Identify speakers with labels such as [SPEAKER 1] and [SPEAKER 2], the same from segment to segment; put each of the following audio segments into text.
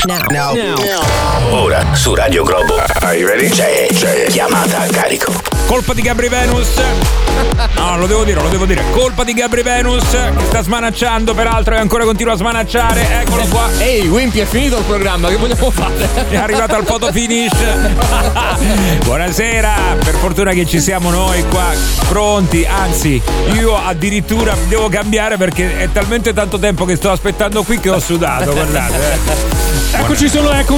[SPEAKER 1] Ora su Radio Globo. Are you ready? C'è chiamata a carico.
[SPEAKER 2] Colpa di Gabry Venus. No, lo devo dire. Colpa di Gabry Venus, che sta smanacciando, peraltro, e ancora continua a smanacciare. Eccolo qua.
[SPEAKER 3] Ehi, Wimpy, è finito il programma, che vogliamo fare?
[SPEAKER 2] È arrivato al photo finish. Buonasera, per fortuna che ci siamo noi qua, pronti. Anzi, io addirittura devo cambiare perché è talmente tanto tempo che sto aspettando qui che ho sudato, guardate.
[SPEAKER 4] Eccoci, solo eccomi.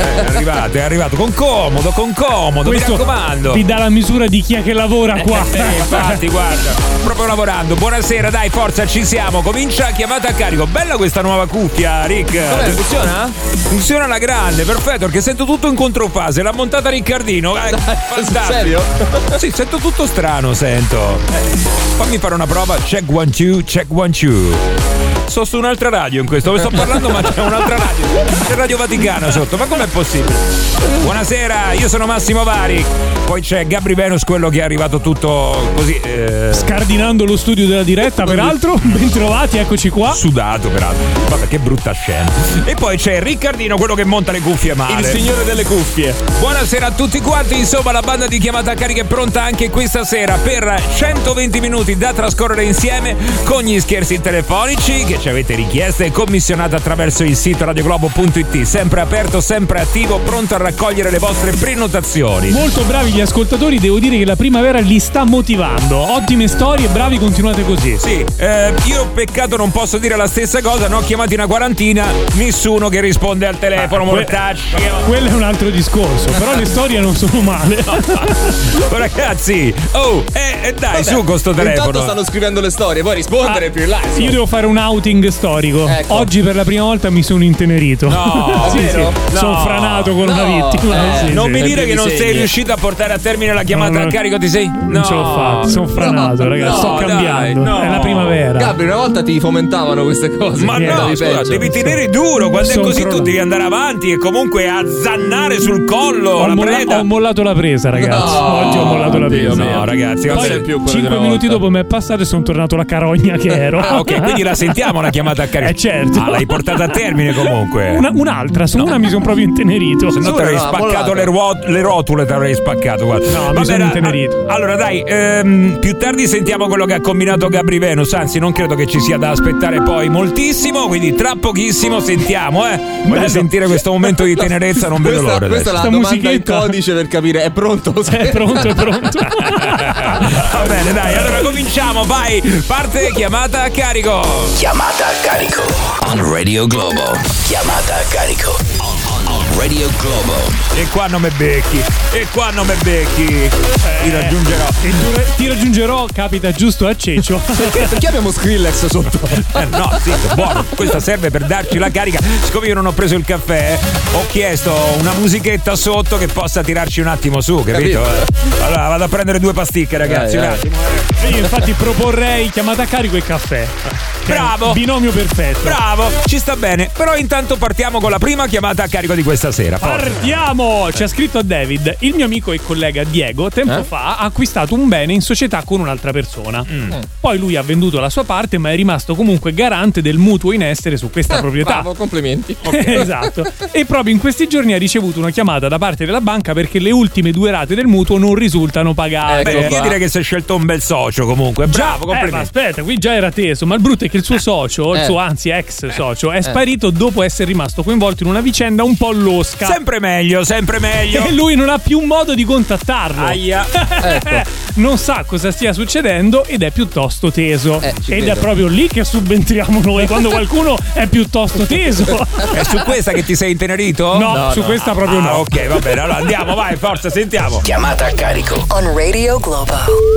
[SPEAKER 2] È arrivato con comodo,
[SPEAKER 4] questo
[SPEAKER 2] mi raccomando.
[SPEAKER 4] vi dà la misura di chi è che lavora qua.
[SPEAKER 2] Infatti, guarda, proprio lavorando. Buonasera, dai, forza, ci siamo. Comincia chiamata a carico. Bella questa nuova cuffia, Rick.
[SPEAKER 3] Vabbè, funziona?
[SPEAKER 2] Funziona alla grande, perfetto, perché sento tutto in controfase. L'ha montata Riccardino. Fantastico.
[SPEAKER 3] Serio?
[SPEAKER 2] Sì, sento tutto strano, sento. Fammi fare una prova. Check 1 2, check 1 2. Sto su un'altra radio in questo, sto parlando, ma c'è un'altra radio. C'è Radio Vaticana sotto, ma com'è possibile? Buonasera, io sono Massimo Vari. Poi c'è Gabry Venus, quello che è arrivato tutto così
[SPEAKER 4] scardinando lo studio della diretta, peraltro. Bentrovati, eccoci qua.
[SPEAKER 2] Sudato, peraltro. Vabbè, che brutta scena. E poi c'è Riccardino, quello che monta le cuffie male.
[SPEAKER 3] Il signore delle cuffie.
[SPEAKER 2] Buonasera a tutti quanti, insomma, la banda di chiamata a carica è pronta anche questa sera per 120 minuti da trascorrere insieme con gli scherzi telefonici che ci avete richiesto e commissionato attraverso il sito radioglobo.it, sempre aperto, sempre attivo, pronto a raccogliere le vostre prenotazioni.
[SPEAKER 4] Molto bravi gli ascoltatori, devo dire che la primavera li sta motivando. Ottime storie, bravi, continuate così.
[SPEAKER 2] Sì, io peccato non posso dire la stessa cosa, ne ho chiamati una quarantina, nessuno che risponde al telefono, mortacci.
[SPEAKER 4] Quello è un altro discorso, però le storie non sono male.
[SPEAKER 2] Ragazzi, dai, vabbè, su con sto telefono.
[SPEAKER 3] Intanto stanno scrivendo le storie, poi rispondere più in là.
[SPEAKER 4] Io devo fare un outing storico.
[SPEAKER 3] Ecco.
[SPEAKER 4] Oggi per la prima volta mi sono intenerito.
[SPEAKER 2] No,
[SPEAKER 4] sì,
[SPEAKER 3] vero?
[SPEAKER 4] sì. Sono franato con una vittima. Sì,
[SPEAKER 2] non
[SPEAKER 4] sì.
[SPEAKER 2] mi dire che non sei riuscito a portare a termine la chiamata a carico, ti sei?
[SPEAKER 4] Non ce l'ho fatta, sono franato, ragazzi. Sto cambiando.
[SPEAKER 2] Dai,
[SPEAKER 4] È la primavera.
[SPEAKER 3] Gabry, una volta ti fomentavano queste cose.
[SPEAKER 2] Ma no, scusa, devi tenere duro. Quando è così tu devi andare avanti e comunque azzannare sul collo
[SPEAKER 4] Ho
[SPEAKER 2] la preda.
[SPEAKER 4] Ho mollato la presa, ragazzi.
[SPEAKER 3] No,
[SPEAKER 4] Oggi ho mollato la presa.
[SPEAKER 2] No, ragazzi,
[SPEAKER 3] Poi
[SPEAKER 2] vabbè.
[SPEAKER 3] sei più quello di
[SPEAKER 4] 5
[SPEAKER 3] una
[SPEAKER 4] minuti
[SPEAKER 3] volta.
[SPEAKER 4] dopo mi è passato e sono tornato la carogna che ero.
[SPEAKER 2] Ah, ok, quindi la sentiamo la chiamata a carico.
[SPEAKER 4] Certo.
[SPEAKER 2] Ah, l'hai portata a termine comunque.
[SPEAKER 4] Un'altra, su una mi sono proprio intenerito.
[SPEAKER 2] Se no ti avrei
[SPEAKER 3] no,
[SPEAKER 2] spaccato le rotule, ti avrei spaccato, guarda.
[SPEAKER 4] No, mi sono intenerito.
[SPEAKER 2] Allora dai, più tardi sentiamo quello che ha combinato Gabry Venus. Anzi, non credo che ci sia da aspettare poi moltissimo, quindi tra pochissimo sentiamo, Voglio sentire questo momento di tenerezza, non vedo l'ora.
[SPEAKER 3] Questa è la
[SPEAKER 4] Sta
[SPEAKER 3] domanda in
[SPEAKER 4] musichetta.
[SPEAKER 3] codice per capire, è pronto?
[SPEAKER 4] È pronto.
[SPEAKER 2] Va bene, dai, allora cominciamo, vai. Parte chiamata a carico.
[SPEAKER 1] Chiamata a carico. On Radio Globo. Chiamata a carico. On Radio Globo.
[SPEAKER 2] E qua non me becchi.
[SPEAKER 4] Ti raggiungerò, capita giusto a Ceccio.
[SPEAKER 3] Perché abbiamo Skrillex sotto?
[SPEAKER 2] No, sì, buono. Questa serve per darci la carica. Siccome io non ho preso il caffè, ho chiesto una musichetta sotto che possa tirarci un attimo su, capito? Allora vado a prendere 2 pasticche, ragazzi. Un attimo.
[SPEAKER 4] Io infatti proporrei chiamata a carico e caffè.
[SPEAKER 2] Bravo.
[SPEAKER 4] Binomio perfetto.
[SPEAKER 2] Bravo, ci sta bene. Però intanto partiamo con la prima chiamata a carico di questa sera. Forza.
[SPEAKER 4] Partiamo! Ci ha scritto David: il mio amico e collega Diego tempo fa ha acquistato un bene in società con un'altra persona. Poi lui ha venduto la sua parte, ma è rimasto comunque garante del mutuo in essere su questa proprietà.
[SPEAKER 3] Bravo, complimenti.
[SPEAKER 4] Esatto. E proprio in questi giorni ha ricevuto una chiamata da parte della banca perché le ultime 2 rate del mutuo non risultano pagate.
[SPEAKER 2] Beh, io direi che si è scelto un bel socio comunque. Bravo, complimenti.
[SPEAKER 4] Ma aspetta, qui già era teso, ma il brutto è che il suo socio, il suo anzi ex socio, è sparito dopo essere rimasto coinvolto in una vicenda un po' losca.
[SPEAKER 2] Sempre meglio.
[SPEAKER 4] E lui non ha più modo di contattarlo.
[SPEAKER 2] Aia.
[SPEAKER 3] Ecco.
[SPEAKER 4] Non sa cosa stia succedendo ed è piuttosto teso.
[SPEAKER 3] Ci
[SPEAKER 4] Ed
[SPEAKER 3] credo.
[SPEAKER 4] è proprio lì che subentriamo noi, quando qualcuno è piuttosto teso.
[SPEAKER 2] È su questa che ti sei intenerito?
[SPEAKER 4] No, su questa proprio no.
[SPEAKER 2] Ok, va bene. Allora andiamo, vai, forza, sentiamo.
[SPEAKER 1] Chiamata a carico.
[SPEAKER 5] On Radio Globo.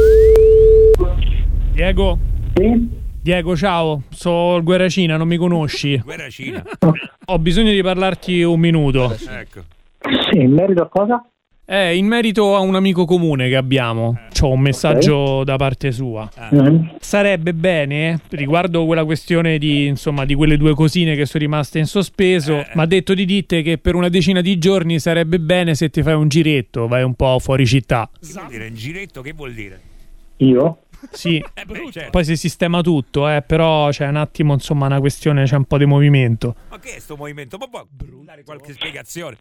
[SPEAKER 4] Diego?
[SPEAKER 6] Sì?
[SPEAKER 4] Diego, ciao, sono il Guerracina, non mi conosci?
[SPEAKER 2] Guerracina.
[SPEAKER 4] Ho bisogno di parlarti un minuto.
[SPEAKER 2] Ecco.
[SPEAKER 6] Sì, in merito a cosa?
[SPEAKER 4] In merito a un amico comune che abbiamo. C'ho un messaggio da parte sua. Sarebbe bene, riguardo quella questione di, insomma, di quelle 2 cosine che sono rimaste in sospeso, mi ha detto di dite che per una decina di giorni sarebbe bene se ti fai un giretto, vai un po' fuori città.
[SPEAKER 2] Che vuol dire un giretto? Che vuol dire?
[SPEAKER 6] Io?
[SPEAKER 4] Sì,
[SPEAKER 2] certo.
[SPEAKER 4] poi si sistema tutto, però c'è un attimo, insomma, una questione, c'è un po' di movimento.
[SPEAKER 2] Ma che è sto movimento? Ma può dare qualche spiegazione?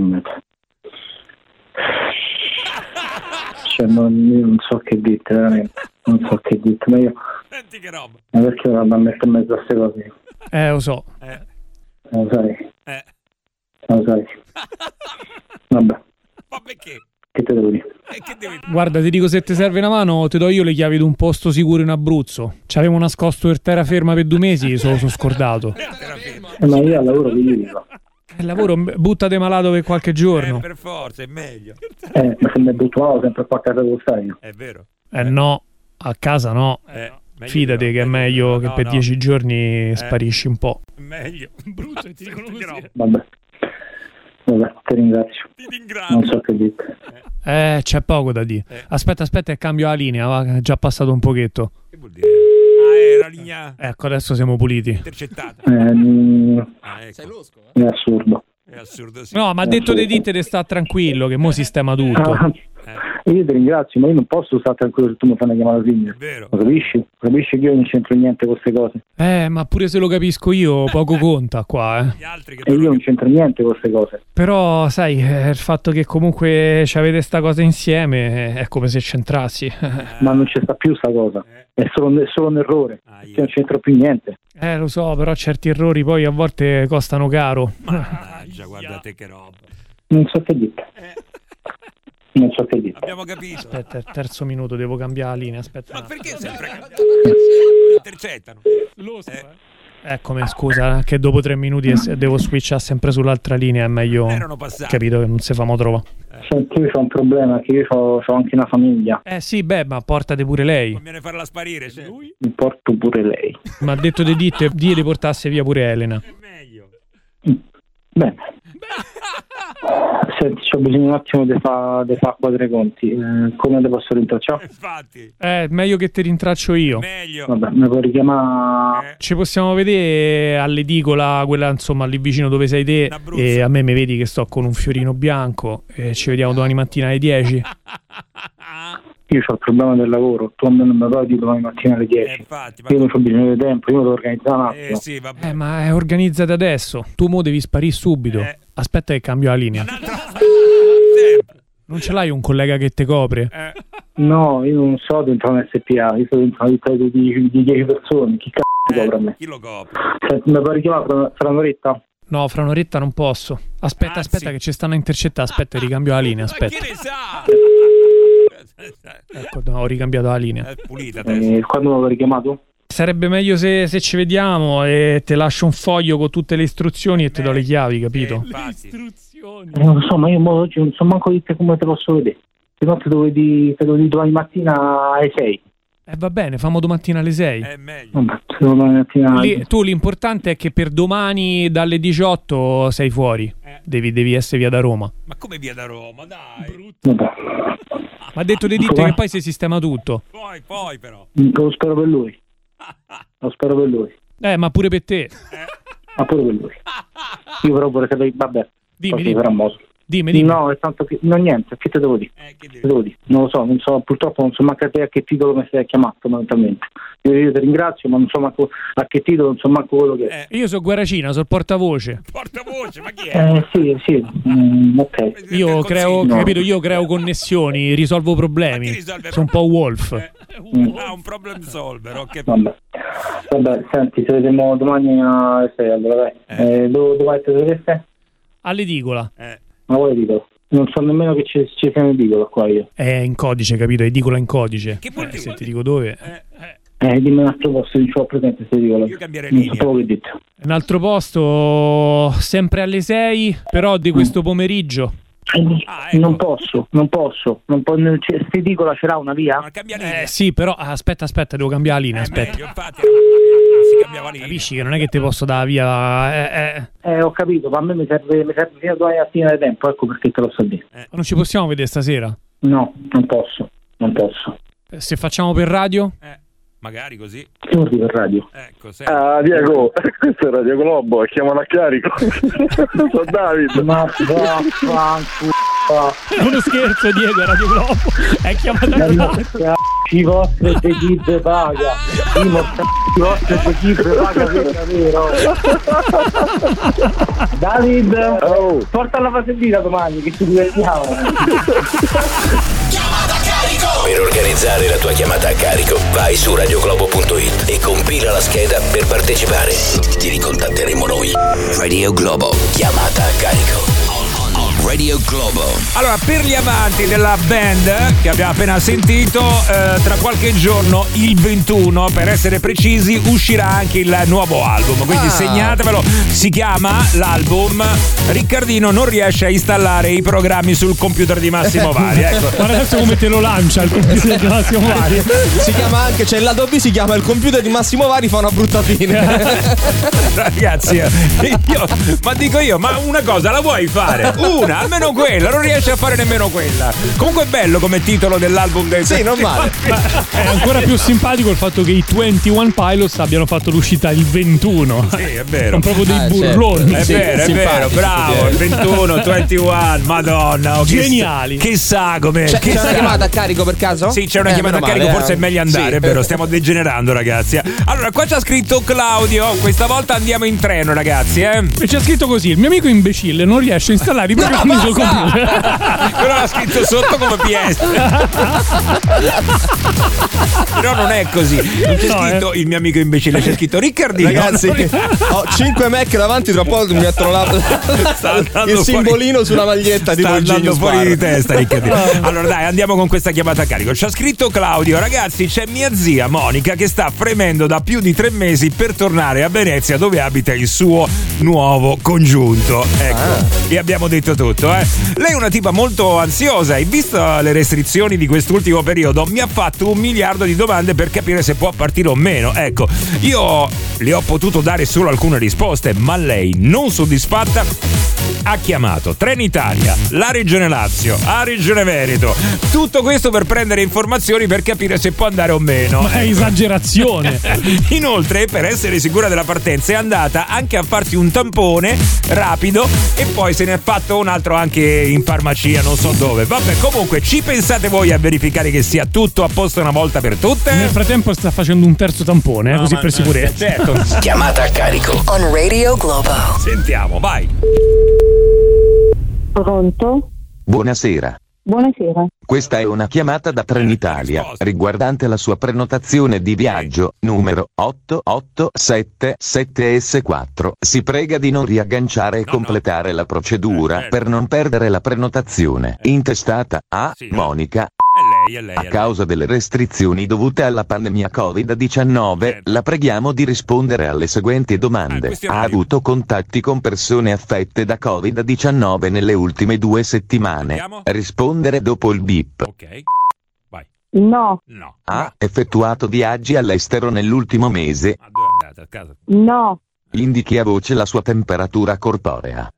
[SPEAKER 6] Cioè, non so che dite, veramente. Non so che dite, ma io...
[SPEAKER 2] Senti che roba.
[SPEAKER 6] Ma perché non mi metto in mezzo a queste cose?
[SPEAKER 4] Lo so.
[SPEAKER 6] Lo sai?
[SPEAKER 2] Eh.
[SPEAKER 6] Lo sai? Vabbè,
[SPEAKER 2] Ma perché?
[SPEAKER 6] che te devo dire?
[SPEAKER 2] Che devi...
[SPEAKER 4] Guarda, ti dico, se ti serve una mano, ti do io le chiavi di un posto sicuro in Abruzzo. C'avevo nascosto per terraferma per 2 mesi, sono scordato.
[SPEAKER 6] Ma io al lavoro che gli dico?
[SPEAKER 4] Il lavoro, buttate malato per qualche giorno.
[SPEAKER 2] per forza, è meglio.
[SPEAKER 6] Ma se mi abituavo sempre qua a casa dello stadio.
[SPEAKER 2] È vero.
[SPEAKER 4] No, a casa no.
[SPEAKER 2] Meglio
[SPEAKER 4] Fidati
[SPEAKER 2] però,
[SPEAKER 4] che è meglio che per 10 giorni sparisci un po'.
[SPEAKER 2] Meglio. Brutto, ti dicono così.
[SPEAKER 6] Vabbè, ti ringrazio.
[SPEAKER 2] Ti ringrazio.
[SPEAKER 6] Non so che dite.
[SPEAKER 4] C'è poco da dire. Aspetta, e cambio la linea, va, è già passato un pochetto.
[SPEAKER 2] Che vuol dire? Era linea
[SPEAKER 4] Ecco, adesso siamo puliti.
[SPEAKER 2] intercettata.
[SPEAKER 6] Ecco.
[SPEAKER 3] Sei losco?
[SPEAKER 6] È assurdo.
[SPEAKER 2] È assurdo, sì.
[SPEAKER 4] No, ma ha detto di dite di sta tranquillo, che mo sistema tutto.
[SPEAKER 6] Io ti ringrazio, ma io non posso stare tranquillo se tu mi fai una chiamata simile.
[SPEAKER 2] È vero.
[SPEAKER 6] Lo capisci? Capisci che io non c'entro niente con queste cose.
[SPEAKER 4] Ma pure se lo capisco io, poco conta qua,
[SPEAKER 2] Gli altri che
[SPEAKER 6] E io non c'entro niente con queste cose.
[SPEAKER 4] Però, sai, il fatto che comunque avete sta cosa insieme è come se c'entrassi.
[SPEAKER 6] Ma non c'è sta più sta cosa. È solo un errore. Io non c'entro più niente.
[SPEAKER 4] Lo so, però certi errori poi a volte costano caro.
[SPEAKER 2] Mannaggia, guardate che roba.
[SPEAKER 6] Non so che dite. Non so che dite.
[SPEAKER 2] Abbiamo capito.
[SPEAKER 4] Aspetta, terzo minuto, devo cambiare la linea, aspetta.
[SPEAKER 2] Ma perché sempre intercettano?
[SPEAKER 4] Eccomi, scusa, che dopo 3 minuti devo switchare sempre sull'altra linea, è meglio.
[SPEAKER 2] Erano passati.
[SPEAKER 4] Capito che non si famo trovare.
[SPEAKER 6] Senti, io ho un problema, che io ho anche una famiglia.
[SPEAKER 4] Sì, beh, ma portate pure lei.
[SPEAKER 2] Conviene farla sparire, cioè. Lui
[SPEAKER 6] Mi porto pure lei.
[SPEAKER 4] Ma ha detto di di portasse via pure Elena.
[SPEAKER 2] è meglio.
[SPEAKER 6] Bene. Senti, c'ho bisogno un attimo di fa quadri conti. Come te posso rintracciare?
[SPEAKER 2] Infatti,
[SPEAKER 4] Meglio che ti rintraccio io.
[SPEAKER 2] meglio.
[SPEAKER 6] Vabbè, mi puoi richiamare.
[SPEAKER 4] Ci possiamo vedere all'edicola, quella insomma lì vicino dove sei te.
[SPEAKER 2] In Abruzzo.
[SPEAKER 4] E a me mi vedi che sto con un fiorino bianco. E ci vediamo domani mattina alle 10.
[SPEAKER 6] Io ho il problema del lavoro. Tu a me non mi puoi dire domani mattina alle 10.
[SPEAKER 2] Infatti,
[SPEAKER 6] Io non ho bisogno di tempo, io devo organizzare un attimo.
[SPEAKER 2] sì, vabbè.
[SPEAKER 4] Ma è organizzata adesso. Tu mo devi sparire subito. Aspetta che cambio la linea.
[SPEAKER 2] Sempre.
[SPEAKER 4] Non ce l'hai un collega che te copre?
[SPEAKER 6] No, io non so dentro un SPA, io sono dentro una ditta di 10 persone. Chi cazzo copre a me?
[SPEAKER 2] Chi lo copre?
[SPEAKER 6] Senti, mi puoi richiamare fra un'oretta?
[SPEAKER 4] No, fra un'oretta non posso. Aspetta,
[SPEAKER 2] Anzi.
[SPEAKER 4] che ci stanno a intercettare. Aspetta, ricambio la linea.
[SPEAKER 2] Ma
[SPEAKER 4] Aspetta.
[SPEAKER 2] chi ne sa?
[SPEAKER 4] Ecco, no, ho ricambiato la linea.
[SPEAKER 2] È pulita adesso.
[SPEAKER 6] Quando mi avevo richiamato?
[SPEAKER 4] Sarebbe meglio se ci vediamo e te lascio un foglio con tutte le istruzioni e te do le chiavi, capito?
[SPEAKER 2] Infatti.
[SPEAKER 6] Non lo so, ma io oggi non so manco di te come te posso vedere. Se no te devo dire domani mattina alle 6.
[SPEAKER 4] Va bene, famo domattina alle 6.
[SPEAKER 2] È meglio.
[SPEAKER 6] Vabbè, se domani mattina...
[SPEAKER 4] Tu l'importante è che per domani dalle 18 sei fuori. Devi essere via da Roma.
[SPEAKER 2] Ma come via da Roma, dai.
[SPEAKER 6] Vabbè,
[SPEAKER 4] Ma ha detto di dite che poi si sistema tutto.
[SPEAKER 2] Poi però.
[SPEAKER 6] lo spero per lui. Lo spero per lui.
[SPEAKER 4] Ma pure per te.
[SPEAKER 6] Ma pure per lui. Io però vorrei sapere... Vabbè,
[SPEAKER 4] Dimmi.
[SPEAKER 6] famoso.
[SPEAKER 4] Dimmi.
[SPEAKER 6] No, è tanto che... No, niente, che te devo dire?
[SPEAKER 2] Che
[SPEAKER 6] Che devo dire? Non lo so, purtroppo non so manco a te a che titolo mi stai chiamato fondamentalmente. Io ti ringrazio, ma non so manco a che titolo, non so manco quello che è.
[SPEAKER 4] Io sono Guaracina, sono il portavoce.
[SPEAKER 2] Portavoce, ma chi è?
[SPEAKER 6] Sì, ok.
[SPEAKER 4] Io creo,
[SPEAKER 6] No.
[SPEAKER 4] capito? Io creo connessioni, risolvo problemi.
[SPEAKER 2] Ma chi risolve
[SPEAKER 4] Sono un po' Wolf.
[SPEAKER 2] Un problem solver, ok.
[SPEAKER 6] Vabbè, senti, ci vediamo domani alle 6, allora dai. Dove vedete?
[SPEAKER 4] All'edicola.
[SPEAKER 6] Ma vuoi dico? Non so nemmeno che ci sia un edicolo qua io.
[SPEAKER 4] È in codice, capito? Edicola in codice.
[SPEAKER 2] Che vuol dire?
[SPEAKER 4] Se ti dico dove.
[SPEAKER 6] Dimmi un altro posto, non ce l'ho presente se edicolo.
[SPEAKER 2] Io cambierei
[SPEAKER 6] Non
[SPEAKER 2] linea.
[SPEAKER 6] so che dite.
[SPEAKER 4] Un altro posto, sempre alle 6, però di questo pomeriggio.
[SPEAKER 2] Ecco.
[SPEAKER 6] Non posso. Se edicola ce l'ha una via?
[SPEAKER 2] Ma cambia linea.
[SPEAKER 4] Sì, però aspetta, devo cambiare la linea, aspetta.
[SPEAKER 2] Meglio, infatti, si cambiava linea.
[SPEAKER 4] Capisci che non è che ti posso dare via.
[SPEAKER 6] Ho capito, ma a me mi serve fino a domani mattina di tempo, ecco perché te lo so dire.
[SPEAKER 4] Non ci possiamo vedere stasera?
[SPEAKER 6] No, non posso.
[SPEAKER 4] Se facciamo per radio?
[SPEAKER 2] Magari così.
[SPEAKER 6] Che vuol dire per radio?
[SPEAKER 2] Ecco,
[SPEAKER 5] Diego, questo è Radio Globo, chiamano a carico. Sono Davide.
[SPEAKER 6] Ma vaffanculo.
[SPEAKER 4] È uno scherzo, Diego, Radio Globo. È chiamata a radio.
[SPEAKER 6] cazzi vostri e di chi ve paga. Primo cazzi vostri e di chi ve paga, vero? David, porta la fasellina domani che ci divertiamo.
[SPEAKER 1] Chiamata a carico! Per organizzare la tua chiamata a carico, vai su radioglobo.it e compila la scheda per partecipare. Ti ricontatteremo noi. Radio Globo. Chiamata a carico. Radio Globo.
[SPEAKER 2] Allora, per gli amanti della band che abbiamo appena sentito, tra qualche giorno, il 21 per essere precisi, uscirà anche il nuovo album, quindi segnatevelo. Si chiama l'album Riccardino non riesce a installare i programmi sul computer di Massimo Vari, ecco.
[SPEAKER 4] Guarda adesso come te lo lancia il computer di Massimo Vari.
[SPEAKER 3] Si chiama anche, c'è il lato B, si chiama il computer di Massimo Vari, fa una brutta fine.
[SPEAKER 2] Ragazzi, ma dico io, ma una cosa la vuoi fare? Una, almeno quella, non riesci a fare nemmeno quella. Comunque è bello come titolo dell'album del
[SPEAKER 3] Sì, non male.
[SPEAKER 4] È ancora più simpatico il fatto che i 21 Pilots abbiano fatto l'uscita il 21.
[SPEAKER 2] Sì, è vero.
[SPEAKER 4] Sono proprio dei burloni.
[SPEAKER 2] È
[SPEAKER 3] Sì,
[SPEAKER 2] vero, è vero, bravo. Il 21, 21, madonna.
[SPEAKER 4] Geniali.
[SPEAKER 2] Chissà come.
[SPEAKER 3] C'è una chiamata a carico per caso?
[SPEAKER 2] Sì, c'è una chiamata a carico, forse è meglio andare,
[SPEAKER 3] sì.
[SPEAKER 2] è vero, stiamo degenerando, ragazzi. Allora, qua c'ha scritto Claudio, questa volta andiamo in treno, ragazzi,
[SPEAKER 4] E c'è scritto così: il mio amico imbecille non riesce a installare i programmi sul computer.
[SPEAKER 2] Però l'ha scritto sotto come PS. Però non è così. Non c'è scritto il mio amico imbecille, c'è scritto Riccardino.
[SPEAKER 3] Ragazzi, ho 5 Mac davanti, tra poco mi mettono il simbolino sulla maglietta tipo il genio
[SPEAKER 2] fuori di testa, Riccardino. Allora dai, andiamo con questa chiamata a carico. Ci ha scritto Claudio: ragazzi, c'è mia zia Monica che sta fremendo da più di 3 mesi per tornare a Venezia, dove abita il suo nuovo congiunto. Ecco, vi abbiamo detto tutto, Lei è una tipa molto ansiosa e, visto le restrizioni di quest'ultimo periodo, mi ha fatto 1 miliardo di domande per capire se può partire o meno. Ecco, io le ho potuto dare solo alcune risposte, ma lei, non soddisfatta, ha chiamato Trenitalia, la Regione Lazio, la Regione Veneto. Tutto questo per prendere informazioni per capire se può andare o meno.
[SPEAKER 4] Ma è esagerazione.
[SPEAKER 2] Inoltre, per essere sicura della partenza, è andata anche a farsi un tampone rapido e poi se ne è fatto un altro anche in farmacia, non so dove. Vabbè, comunque, ci pensate voi a verificare che sia tutto a posto una volta per tutte?
[SPEAKER 4] Nel frattempo sta facendo un terzo tampone, così per sicurezza.
[SPEAKER 2] Certo.
[SPEAKER 1] Chiamata a carico.
[SPEAKER 7] On Radio Globo.
[SPEAKER 2] Sentiamo, vai.
[SPEAKER 8] Pronto?
[SPEAKER 9] Buonasera.
[SPEAKER 8] Buonasera.
[SPEAKER 9] Questa è una chiamata da Trenitalia riguardante la sua prenotazione di viaggio numero 8877S4. Si prega di non riagganciare e completare la procedura per non perdere la prenotazione intestata a Monica. A causa delle restrizioni dovute alla pandemia Covid-19, la preghiamo di rispondere alle seguenti domande. Ha avuto contatti con persone affette da Covid-19 nelle ultime 2 settimane? Rispondere dopo il bip.
[SPEAKER 2] Ok. Vai.
[SPEAKER 8] No.
[SPEAKER 2] No.
[SPEAKER 9] Ha effettuato viaggi all'estero nell'ultimo mese?
[SPEAKER 2] Ma dove è andata? A casa?
[SPEAKER 8] No.
[SPEAKER 9] Indichi a voce la sua temperatura corporea.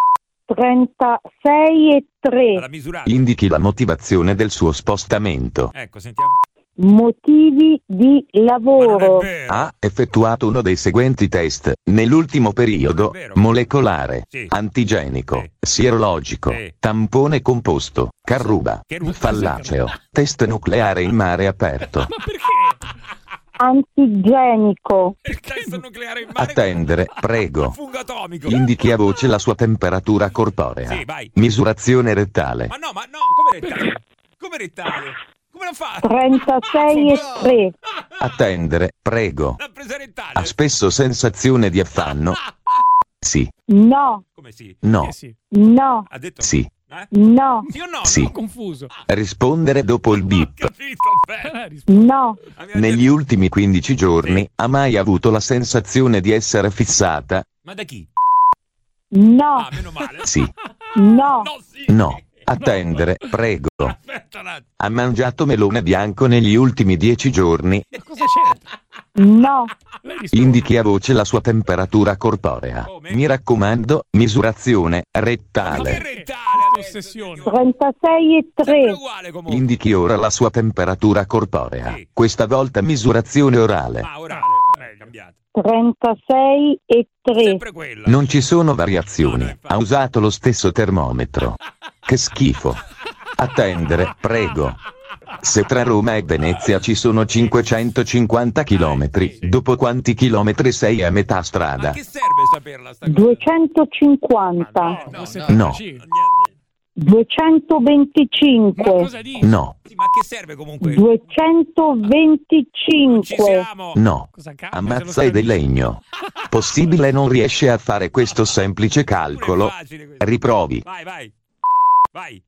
[SPEAKER 8] 36,3.
[SPEAKER 2] Alla misurata.
[SPEAKER 9] Indichi la motivazione del suo spostamento.
[SPEAKER 2] Ecco, sentiamo.
[SPEAKER 8] Motivi di lavoro.
[SPEAKER 9] Ha effettuato uno dei seguenti test nell'ultimo periodo: molecolare, antigenico, sierologico, tampone composto, carruba, fallaceo, test nucleare in mare aperto.
[SPEAKER 2] Ma perché?
[SPEAKER 8] Antigenico.
[SPEAKER 9] Attendere, prego.
[SPEAKER 2] Fungo atomico.
[SPEAKER 9] Indichi a voce la sua temperatura corporea.
[SPEAKER 2] Sì, vai.
[SPEAKER 9] Misurazione rettale.
[SPEAKER 2] Ma no, come rettale? Come rettale? Come lo fa?
[SPEAKER 8] 36,3.
[SPEAKER 9] Attendere, prego.
[SPEAKER 2] L'ha presa rettale.
[SPEAKER 9] Ha spesso sensazione di affanno? Sì.
[SPEAKER 8] No.
[SPEAKER 2] Come sì?
[SPEAKER 9] No.
[SPEAKER 2] Sì.
[SPEAKER 8] No.
[SPEAKER 2] Ha detto
[SPEAKER 9] Sì.
[SPEAKER 8] No.
[SPEAKER 2] Sì o no?
[SPEAKER 9] Sì.
[SPEAKER 2] Sono confuso.
[SPEAKER 9] Rispondere dopo il bip.
[SPEAKER 2] Capito bene.
[SPEAKER 8] No.
[SPEAKER 9] Negli ultimi 15 giorni ha mai avuto la sensazione di essere fissata?
[SPEAKER 2] Ma da chi?
[SPEAKER 8] No.
[SPEAKER 2] Ah, meno male.
[SPEAKER 9] Sì.
[SPEAKER 8] No.
[SPEAKER 9] No. Attendere, prego.
[SPEAKER 2] Aspetta un attimo.
[SPEAKER 9] Ha mangiato melone bianco negli ultimi 10 giorni?
[SPEAKER 4] Cosa c'entra?
[SPEAKER 8] No.
[SPEAKER 9] Indichi a voce la sua temperatura corporea. Mi raccomando, misurazione rettale.
[SPEAKER 4] Ossessione.
[SPEAKER 8] 36,3.
[SPEAKER 9] Indichi ora la sua temperatura corporea. Questa volta misurazione orale.
[SPEAKER 2] Ah, orale. Cambiato.
[SPEAKER 8] 36,3.
[SPEAKER 2] Sempre quella.
[SPEAKER 9] Non ci sono variazioni. Ha usato lo stesso termometro. Che schifo. Attendere, prego. Se tra Roma e Venezia ci sono 550 chilometri, dopo quanti chilometri sei a metà strada?
[SPEAKER 2] Ma che serve saperla sta cosa?
[SPEAKER 8] 250.
[SPEAKER 9] No.
[SPEAKER 8] 225.
[SPEAKER 4] Cosa dici?
[SPEAKER 9] No,
[SPEAKER 2] Sì, ma che serve comunque?
[SPEAKER 8] 225.
[SPEAKER 2] Ci siamo.
[SPEAKER 9] no.
[SPEAKER 4] Cosa cambia?
[SPEAKER 9] Ammazza è di legno. Possibile non riesce a fare questo semplice calcolo?
[SPEAKER 2] Pure facile questo.
[SPEAKER 9] Riprovi.
[SPEAKER 2] Vai. Vai.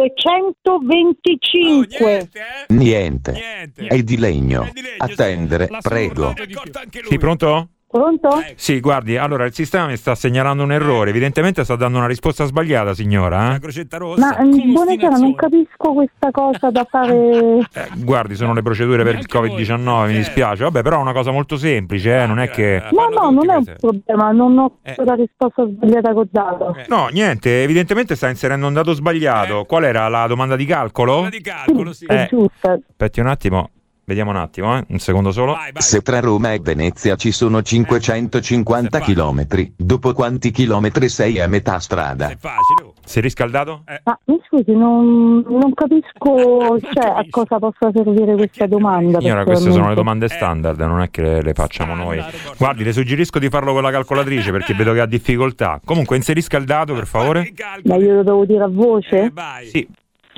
[SPEAKER 8] 225.
[SPEAKER 2] Niente,
[SPEAKER 9] Niente. È di legno.
[SPEAKER 2] È di legno,
[SPEAKER 9] Attendere,
[SPEAKER 4] sì.
[SPEAKER 9] prego.
[SPEAKER 4] L'ha
[SPEAKER 2] D'accordo anche lui. Sì, pronto?
[SPEAKER 8] Pronto?
[SPEAKER 2] Sì, guardi, allora il sistema mi sta segnalando un errore. Evidentemente sta dando una risposta sbagliata, signora.
[SPEAKER 3] La crocetta rossa.
[SPEAKER 8] Ma buonasera, non capisco questa cosa da fare.
[SPEAKER 2] Guardi, sono le procedure per il Covid-19, mi dispiace. Vabbè, però è una cosa molto semplice, non è che...
[SPEAKER 8] No, non è un problema, non ho la risposta sbagliata che ho dato.
[SPEAKER 2] No, niente, evidentemente sta inserendo un dato sbagliato. Qual era la domanda di calcolo?
[SPEAKER 3] Di calcolo, sì.
[SPEAKER 8] È giusta.
[SPEAKER 2] Aspetti un attimo, vediamo un attimo, un secondo solo.
[SPEAKER 3] Vai.
[SPEAKER 9] Se tra Roma e Venezia ci sono 550 chilometri, dopo quanti chilometri sei a metà strada?
[SPEAKER 3] È facile.
[SPEAKER 2] Si è riscaldato?
[SPEAKER 8] Ma mi scusi, non capisco a cosa possa servire questa domanda.
[SPEAKER 2] Signora, queste sono le
[SPEAKER 8] personalmente.
[SPEAKER 2] domande standard, non è che le facciamo noi. Guardi, le suggerisco di farlo con la calcolatrice perché vedo che ha difficoltà. Comunque, inserisca il dato, per favore.
[SPEAKER 8] Ma io lo devo dire a voce?
[SPEAKER 3] Vai.
[SPEAKER 2] Sì.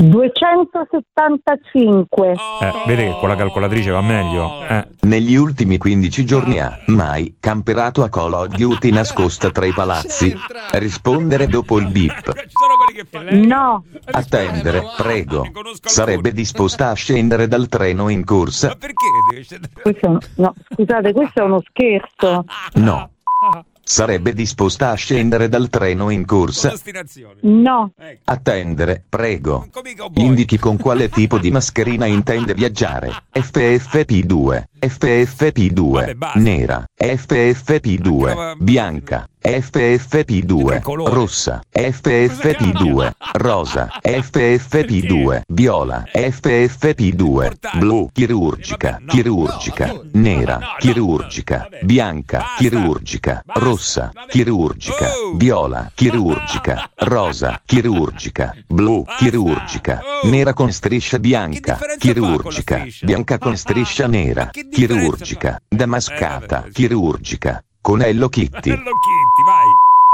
[SPEAKER 8] 275.
[SPEAKER 2] Vede che con la calcolatrice va meglio.
[SPEAKER 9] Negli ultimi 15 giorni ha mai camperato a Call of Duty nascosta tra i palazzi? Rispondere dopo il beep.
[SPEAKER 3] Ci sono quelli che fanno.
[SPEAKER 8] No,
[SPEAKER 9] Attendere, prego. Sarebbe disposta a scendere dal treno in corsa?
[SPEAKER 3] Ma perché deve scendere?
[SPEAKER 8] no, scusate, questo è uno scherzo.
[SPEAKER 9] No. Sarebbe disposta a scendere dal treno in corsa?
[SPEAKER 3] Ostinazione.
[SPEAKER 8] No,
[SPEAKER 9] Attendere, prego.
[SPEAKER 3] Come i cowboy.
[SPEAKER 9] Indichi con quale tipo di mascherina intende viaggiare. FFP2, FFP2,
[SPEAKER 3] Vabbè, basta.
[SPEAKER 9] nera, FFP2, bianca, FFP2,
[SPEAKER 3] colore.
[SPEAKER 9] rossa, FFP2, rosa, FFP2, viola, FFP2, blu, chirurgica, chirurgica, nera, chirurgica, bianca, chirurgica, rossa, chirurgica, viola, chirurgica, rosa, chirurgica, blu, chirurgica, nera con striscia bianca, chirurgica, bianca con striscia nera, chirurgica, damascata, chirurgica, con Hello Kitty.
[SPEAKER 3] Hello Kitty, vai.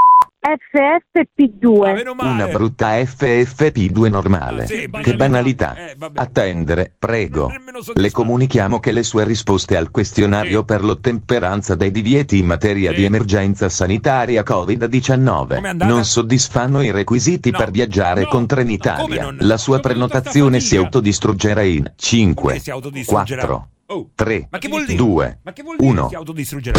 [SPEAKER 8] FFP2.
[SPEAKER 3] Meno male.
[SPEAKER 9] Una brutta FFP2 normale.
[SPEAKER 3] Sì,
[SPEAKER 9] Che banalità.
[SPEAKER 3] vabbè.
[SPEAKER 9] Attendere, prego.
[SPEAKER 3] Nemmeno soddisfatto.
[SPEAKER 9] Le comunichiamo che le sue risposte al questionario per l'ottemperanza dei divieti in materia di emergenza sanitaria
[SPEAKER 3] Com'è
[SPEAKER 9] Covid-19
[SPEAKER 3] andata?
[SPEAKER 9] non soddisfanno i requisiti per viaggiare con
[SPEAKER 3] Come
[SPEAKER 9] Trenitalia.
[SPEAKER 3] non?
[SPEAKER 9] La sua
[SPEAKER 3] L'ho tutta
[SPEAKER 9] prenotazione si
[SPEAKER 3] fatica.
[SPEAKER 9] autodistruggerà in 5,
[SPEAKER 3] Come si autodistruggerà?
[SPEAKER 9] 4,
[SPEAKER 3] Oh.
[SPEAKER 9] 3,
[SPEAKER 3] Ma che vuol dire?
[SPEAKER 9] 2,
[SPEAKER 3] Ma che vuol dire
[SPEAKER 9] 1.
[SPEAKER 3] si autodistruggerà?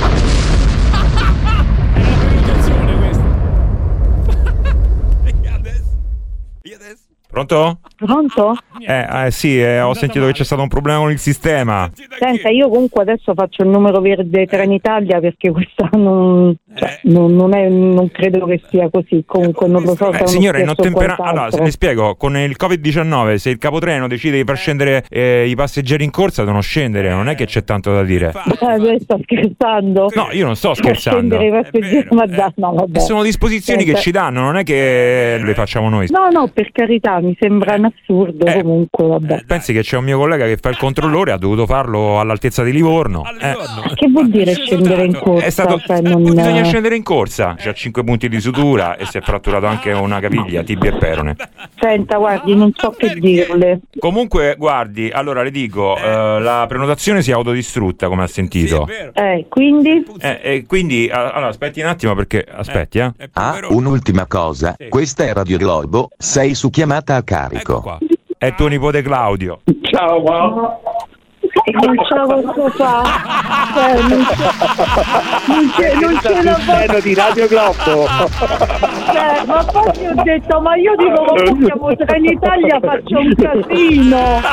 [SPEAKER 3] E adesso?
[SPEAKER 2] Pronto?
[SPEAKER 8] Pronto?
[SPEAKER 2] Sì, ho sentito che c'è stato un problema con il sistema.
[SPEAKER 8] Senta, io comunque adesso faccio il numero verde Trenitalia perché questa non credo che sia così. Comunque non lo so. se è uno
[SPEAKER 2] Signora, in
[SPEAKER 8] scherzo o
[SPEAKER 2] ottemperanza, allora, se
[SPEAKER 8] quant'altro.
[SPEAKER 2] mi spiego, con il Covid-19, se il capotreno decide di far scendere i passeggeri in corsa, devono scendere, non è che c'è tanto da dire.
[SPEAKER 8] Lei sta scherzando?
[SPEAKER 2] No, io non sto
[SPEAKER 8] Per
[SPEAKER 2] scherzando.
[SPEAKER 8] scendere i passeggeri, ma dai, no, vabbè.
[SPEAKER 2] Sono disposizioni che
[SPEAKER 8] Senta.
[SPEAKER 2] ci danno, non è che le facciamo noi.
[SPEAKER 8] No, per carità, mi sembra un assurdo comunque, vabbè.
[SPEAKER 2] Pensi che c'è un mio collega che fa il controllore, ha dovuto farlo all'altezza di Livorno.
[SPEAKER 8] Che vuol dire scendere in corsa?
[SPEAKER 2] È stato...
[SPEAKER 8] Cioè, non...
[SPEAKER 2] Bisogna scendere in corsa. C'ha 5 punti di sutura e si è fratturato anche una caviglia, tibia e perone.
[SPEAKER 8] Senta, guardi, non so che dirle.
[SPEAKER 2] Comunque, guardi, allora le dico, la prenotazione si è autodistrutta, come ha sentito.
[SPEAKER 8] Quindi?
[SPEAKER 2] E quindi, allora, aspetti un attimo perché... Aspetti,
[SPEAKER 9] Un'ultima cosa, questa è Radio Globo, sei su chiamata a carico.
[SPEAKER 2] È tuo nipote Claudio.
[SPEAKER 6] Ciao,
[SPEAKER 8] Non ce la posso fare. Non ce la posso.
[SPEAKER 6] di Radio Globo.
[SPEAKER 8] Ma poi ho detto, ma io dico, quando siamo Trenitalia faccio un casino.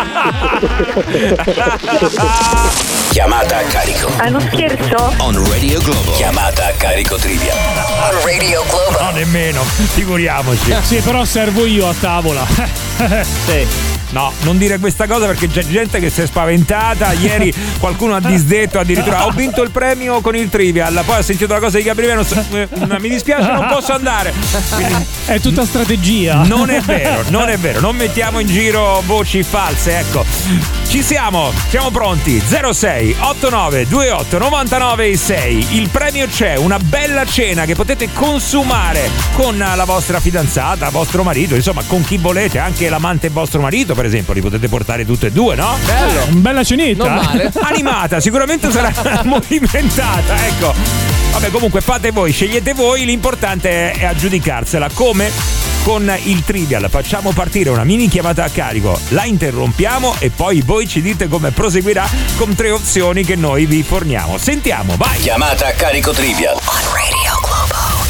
[SPEAKER 1] Chiamata a carico.
[SPEAKER 8] È uno scherzo?
[SPEAKER 1] On Radio Globo. Chiamata a carico trivia. On Radio Globo.
[SPEAKER 2] No, nemmeno, figuriamoci.
[SPEAKER 4] Sì, però servo io a tavola.
[SPEAKER 3] Sì.
[SPEAKER 2] No, non dire questa cosa perché c'è gente che si è spaventata. Ieri qualcuno ha disdetto addirittura. Ho vinto il premio con il Trivial. Poi ho sentito la cosa di Gabriele. Mi dispiace, non posso andare. Quindi,
[SPEAKER 4] è tutta strategia.
[SPEAKER 2] Non è vero. Non mettiamo in giro voci false, ecco. Ci siamo pronti. 06 89 28 99 6. Il premio c'è, una bella cena che potete consumare con la vostra fidanzata, vostro marito, insomma con chi volete, anche l'amante vostro marito per esempio, li potete portare tutte e due, no?
[SPEAKER 3] Bello.
[SPEAKER 4] Bella cenetta.
[SPEAKER 3] Non male.
[SPEAKER 2] Animata, sicuramente sarà movimentata, ecco. Vabbè, comunque fate voi, scegliete voi, l'importante è aggiudicarsela. Come? Con il Trivial facciamo partire una mini chiamata a carico, la interrompiamo e poi voi ci dite come proseguirà con 3 opzioni che noi vi forniamo. Sentiamo, vai!
[SPEAKER 1] Chiamata a carico Trivial.
[SPEAKER 7] On Radio Globo.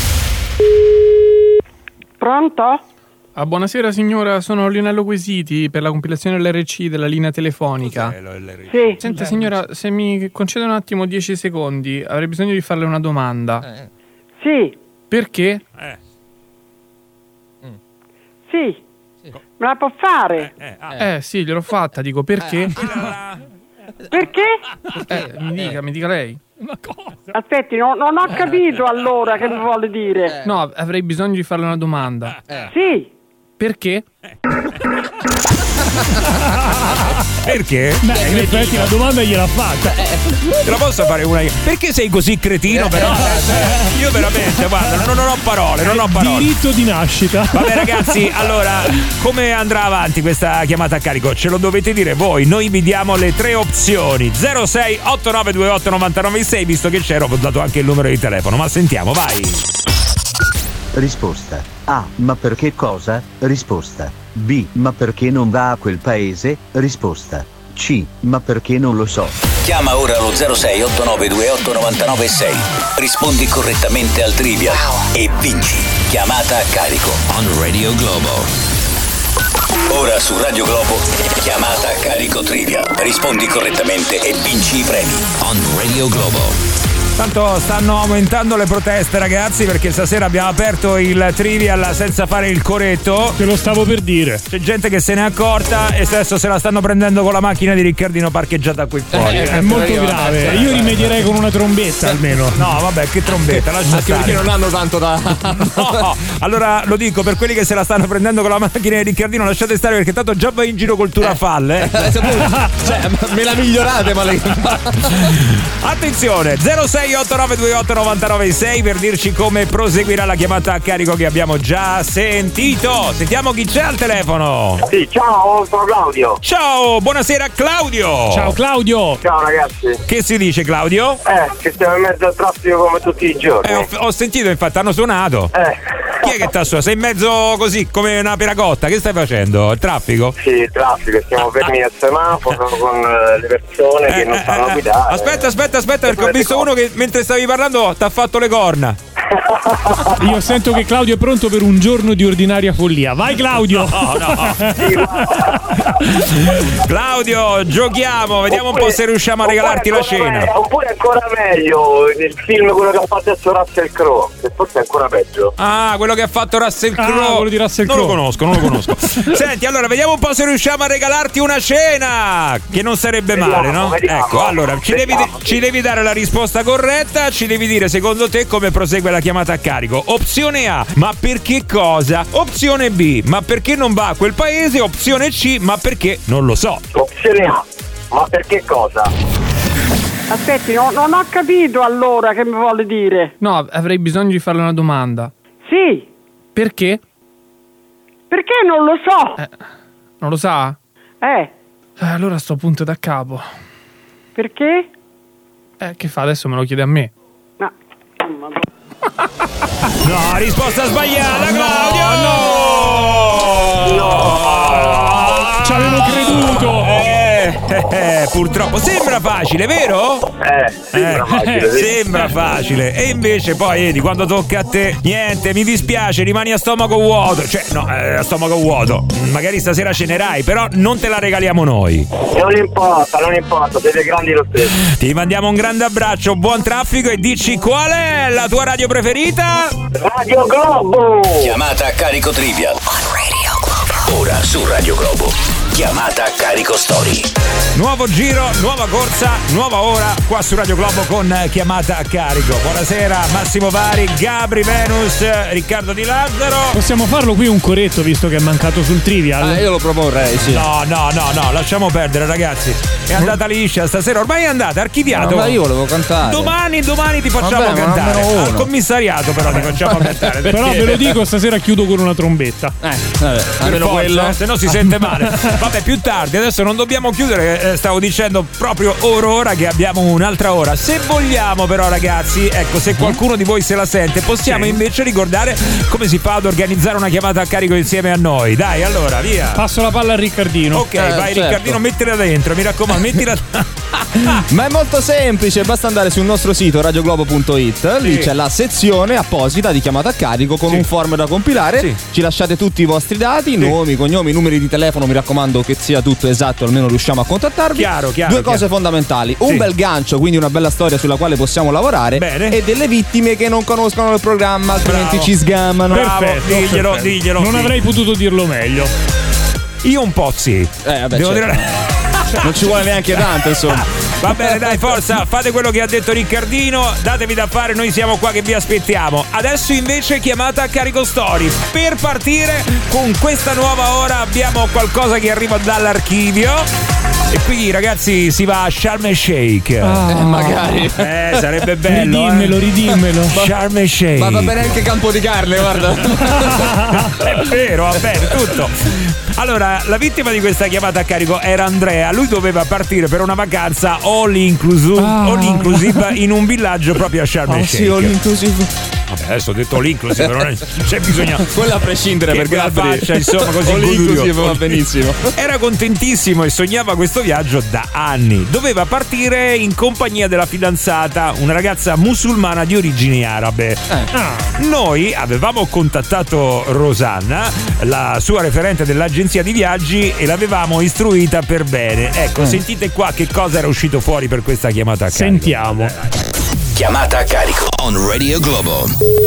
[SPEAKER 8] Pronto?
[SPEAKER 4] Buonasera signora, sono Lionello Quesiti per la compilazione LRC della linea telefonica.
[SPEAKER 8] Sì.
[SPEAKER 4] Senta signora, se mi concede un attimo 10 secondi, avrei bisogno di farle una domanda.
[SPEAKER 8] Sì.
[SPEAKER 4] Perché?
[SPEAKER 8] Sì. Me la può fare?
[SPEAKER 4] Sì, gliel'ho fatta, dico perché?
[SPEAKER 8] Perché?
[SPEAKER 4] Mi dica lei.
[SPEAKER 8] Aspetti, non ho capito allora che mi vuole dire.
[SPEAKER 4] No, avrei bisogno di farle una domanda.
[SPEAKER 8] Sì.
[SPEAKER 4] Perché?
[SPEAKER 2] Perché?
[SPEAKER 4] Beh, in effetti la domanda gliel'ha fatta.
[SPEAKER 2] Te la posso fare una? Perché sei così cretino? Però io veramente, guarda, non ho parole.
[SPEAKER 4] Diritto di nascita.
[SPEAKER 2] Vabbè ragazzi, allora, come andrà avanti questa chiamata a carico? Ce lo dovete dire voi, noi vi diamo le 3 opzioni. 06 8928 996, visto che c'ero, ho dato anche il numero di telefono, ma sentiamo, vai.
[SPEAKER 10] Risposta A. Ma perché cosa? Risposta B. Ma perché non va a quel paese? Risposta C. Ma perché non lo so.
[SPEAKER 1] Chiama ora lo 06 8928 996. Rispondi correttamente al Trivial e vinci chiamata a carico on Radio Globo. Ora su Radio Globo, chiamata a carico Trivial. Rispondi correttamente e vinci i premi on Radio Globo.
[SPEAKER 2] Tanto stanno aumentando le proteste ragazzi, perché stasera abbiamo aperto il Trivial senza fare il coretto.
[SPEAKER 4] Te lo stavo per dire.
[SPEAKER 2] C'è gente che se n'è accorta e adesso se la stanno prendendo con la macchina di Riccardino parcheggiata qui fuori.
[SPEAKER 4] È molto grave. Io rimedierei con una trombetta almeno.
[SPEAKER 2] No vabbè, che trombetta, lascia stare.
[SPEAKER 3] Perché non hanno tanto da...
[SPEAKER 2] No, allora lo dico per quelli che se la stanno prendendo con la macchina di Riccardino, lasciate stare perché tanto già vai in giro col Turafalle.
[SPEAKER 3] Cioè, me la migliorate, ma lei...
[SPEAKER 2] Attenzione, 06 8928 996 per dirci come proseguirà la chiamata a carico che abbiamo già sentito. Sentiamo chi c'è al telefono.
[SPEAKER 5] Sì, ciao, sono Claudio.
[SPEAKER 2] Ciao, buonasera Claudio.
[SPEAKER 4] Ciao Claudio.
[SPEAKER 5] Ciao ragazzi.
[SPEAKER 2] Che si dice Claudio?
[SPEAKER 5] Che stiamo in mezzo al traffico come tutti i giorni.
[SPEAKER 2] Ho sentito, infatti hanno suonato. Chi è che t'ha suonato? Sei in mezzo così come una peracotta, che stai facendo? Il traffico?
[SPEAKER 5] Sì, il traffico, stiamo fermi al semaforo con le persone che non sanno guidare.
[SPEAKER 2] Aspetta, perché ho visto uno che mentre stavi parlando t'ha fatto le corna.
[SPEAKER 4] Io sento che Claudio è pronto per un giorno di ordinaria follia. Vai Claudio.
[SPEAKER 2] No. Claudio, giochiamo, vediamo un po' se riusciamo a regalarti la cena.
[SPEAKER 5] Oppure ancora meglio il film, quello che ha fatto adesso Russell Crowe, che forse è ancora peggio.
[SPEAKER 2] Ah, quello che ha fatto Russell Crowe.
[SPEAKER 4] Quello di Russell Crowe.
[SPEAKER 2] Non lo conosco. Senti, allora vediamo un po' se riusciamo a regalarti una cena, che non sarebbe male, no?
[SPEAKER 5] Vediamo.
[SPEAKER 2] Ecco, allora ci devi dare la risposta corretta, ci devi dire secondo te come prosegue la chiamata a carico. Opzione A, ma perché cosa? Opzione B, ma perché non va a quel paese? Opzione C, ma perché non lo so.
[SPEAKER 5] Opzione A, ma perché cosa?
[SPEAKER 8] Aspetti, non ho capito allora che mi vuole dire.
[SPEAKER 4] No, avrei bisogno di farle una domanda.
[SPEAKER 8] Sì.
[SPEAKER 4] Perché?
[SPEAKER 8] Perché non lo so.
[SPEAKER 4] Non lo sa? Allora sto punto da capo.
[SPEAKER 8] Perché?
[SPEAKER 4] Che fa? Adesso me lo chiede a me.
[SPEAKER 8] No.
[SPEAKER 2] No, risposta sbagliata, Claudio!
[SPEAKER 4] No! Ci avevo creduto!
[SPEAKER 2] Purtroppo sembra facile, vero?
[SPEAKER 5] Sembra facile.
[SPEAKER 2] Sembra facile. E invece poi vedi, quando tocca a te, niente, mi dispiace, rimani a stomaco vuoto. Cioè, no, a stomaco vuoto. Magari stasera cenerai, però non te la regaliamo noi.
[SPEAKER 5] Non importa, siete grandi lo stesso.
[SPEAKER 2] Ti mandiamo un grande abbraccio, buon traffico e dici qual è la tua radio preferita?
[SPEAKER 5] Radio Globo.
[SPEAKER 1] Chiamata a carico Trivial on Radio Globo. Ora su Radio Globo. Chiamata a carico story.
[SPEAKER 2] Nuovo giro, nuova corsa, nuova ora qua su Radio Globo con chiamata a carico. Buonasera Massimo Vari, Gabri Venus, Riccardo Di Lazzaro.
[SPEAKER 4] Possiamo farlo qui un coretto visto che è mancato sul Trivial?
[SPEAKER 3] Io lo proporrei, sì.
[SPEAKER 2] No, lasciamo perdere ragazzi. È andata liscia stasera, ormai è andata, archiviato.
[SPEAKER 3] Ma io volevo cantare.
[SPEAKER 2] Domani ti facciamo cantare. Al commissariato però ti facciamo cantare.
[SPEAKER 4] Però ve lo dico, stasera chiudo con una trombetta.
[SPEAKER 3] Vabbè, almeno quello.
[SPEAKER 2] Se no si sente male. Vabbè, più tardi, adesso non dobbiamo chiudere, stavo dicendo proprio ora che abbiamo un'altra ora. Se vogliamo però ragazzi, ecco, se qualcuno di voi se la sente, possiamo invece ricordare come si fa ad organizzare una chiamata a carico insieme a noi. Dai, allora, via.
[SPEAKER 4] Passo la palla a Riccardino.
[SPEAKER 2] Ok, vai certo. Riccardino, mettila dentro, mi raccomando, mettila.
[SPEAKER 3] Ma è molto semplice, basta andare sul nostro sito radioglobo.it, lì c'è la sezione apposita di chiamata a carico con un form da compilare, ci lasciate tutti i vostri dati, nomi, cognomi, numeri di telefono, mi raccomando che sia tutto esatto, almeno riusciamo a contattarvi.
[SPEAKER 2] Chiaro,
[SPEAKER 3] Due cose fondamentali, un bel gancio, quindi una bella storia sulla quale possiamo lavorare.
[SPEAKER 2] Bene.
[SPEAKER 3] E delle vittime che non conoscono il programma, altrimenti ci sgammano.
[SPEAKER 2] Perfetto, diglielo.
[SPEAKER 4] Non avrei potuto dirlo meglio.
[SPEAKER 2] Io un po' sì.
[SPEAKER 3] Devo dire. Non ci vuole neanche tanto, insomma.
[SPEAKER 2] Va bene, dai, forza, fate quello che ha detto Riccardino, datevi da fare, noi siamo qua che vi aspettiamo. Adesso invece chiamata a carico story. Per partire con questa nuova ora abbiamo qualcosa che arriva dall'archivio. E qui ragazzi si va a Sharm el Sheikh.
[SPEAKER 3] Magari.
[SPEAKER 2] Sarebbe bello.
[SPEAKER 4] Ridimmelo.
[SPEAKER 2] Sharm el Sheikh.
[SPEAKER 3] Ma va bene anche Campo di Carne, guarda.
[SPEAKER 2] È vero, va bene, tutto. Allora, la vittima di questa chiamata a carico era Andrea. Lui doveva partire per una vacanza all inclusive in un villaggio proprio a Sharm el Sheikh.
[SPEAKER 3] Sì, all inclusive.
[SPEAKER 2] Vabbè, adesso ho detto all inclusive, però non c'è bisogno.
[SPEAKER 3] Quella a prescindere, perché
[SPEAKER 2] la faccia, insomma, così
[SPEAKER 3] all inclusive va benissimo.
[SPEAKER 2] Era contentissimo e sognava questo viaggio da anni. Doveva partire in compagnia della fidanzata, una ragazza musulmana di origini arabe. Noi avevamo contattato Rosanna, la sua referente dell'agenzia di viaggi, e l'avevamo istruita per bene. Ecco, sentite qua che cosa era uscito fuori per questa chiamata a carico.
[SPEAKER 4] Sentiamo.
[SPEAKER 1] Chiamata a carico on Radio Globo.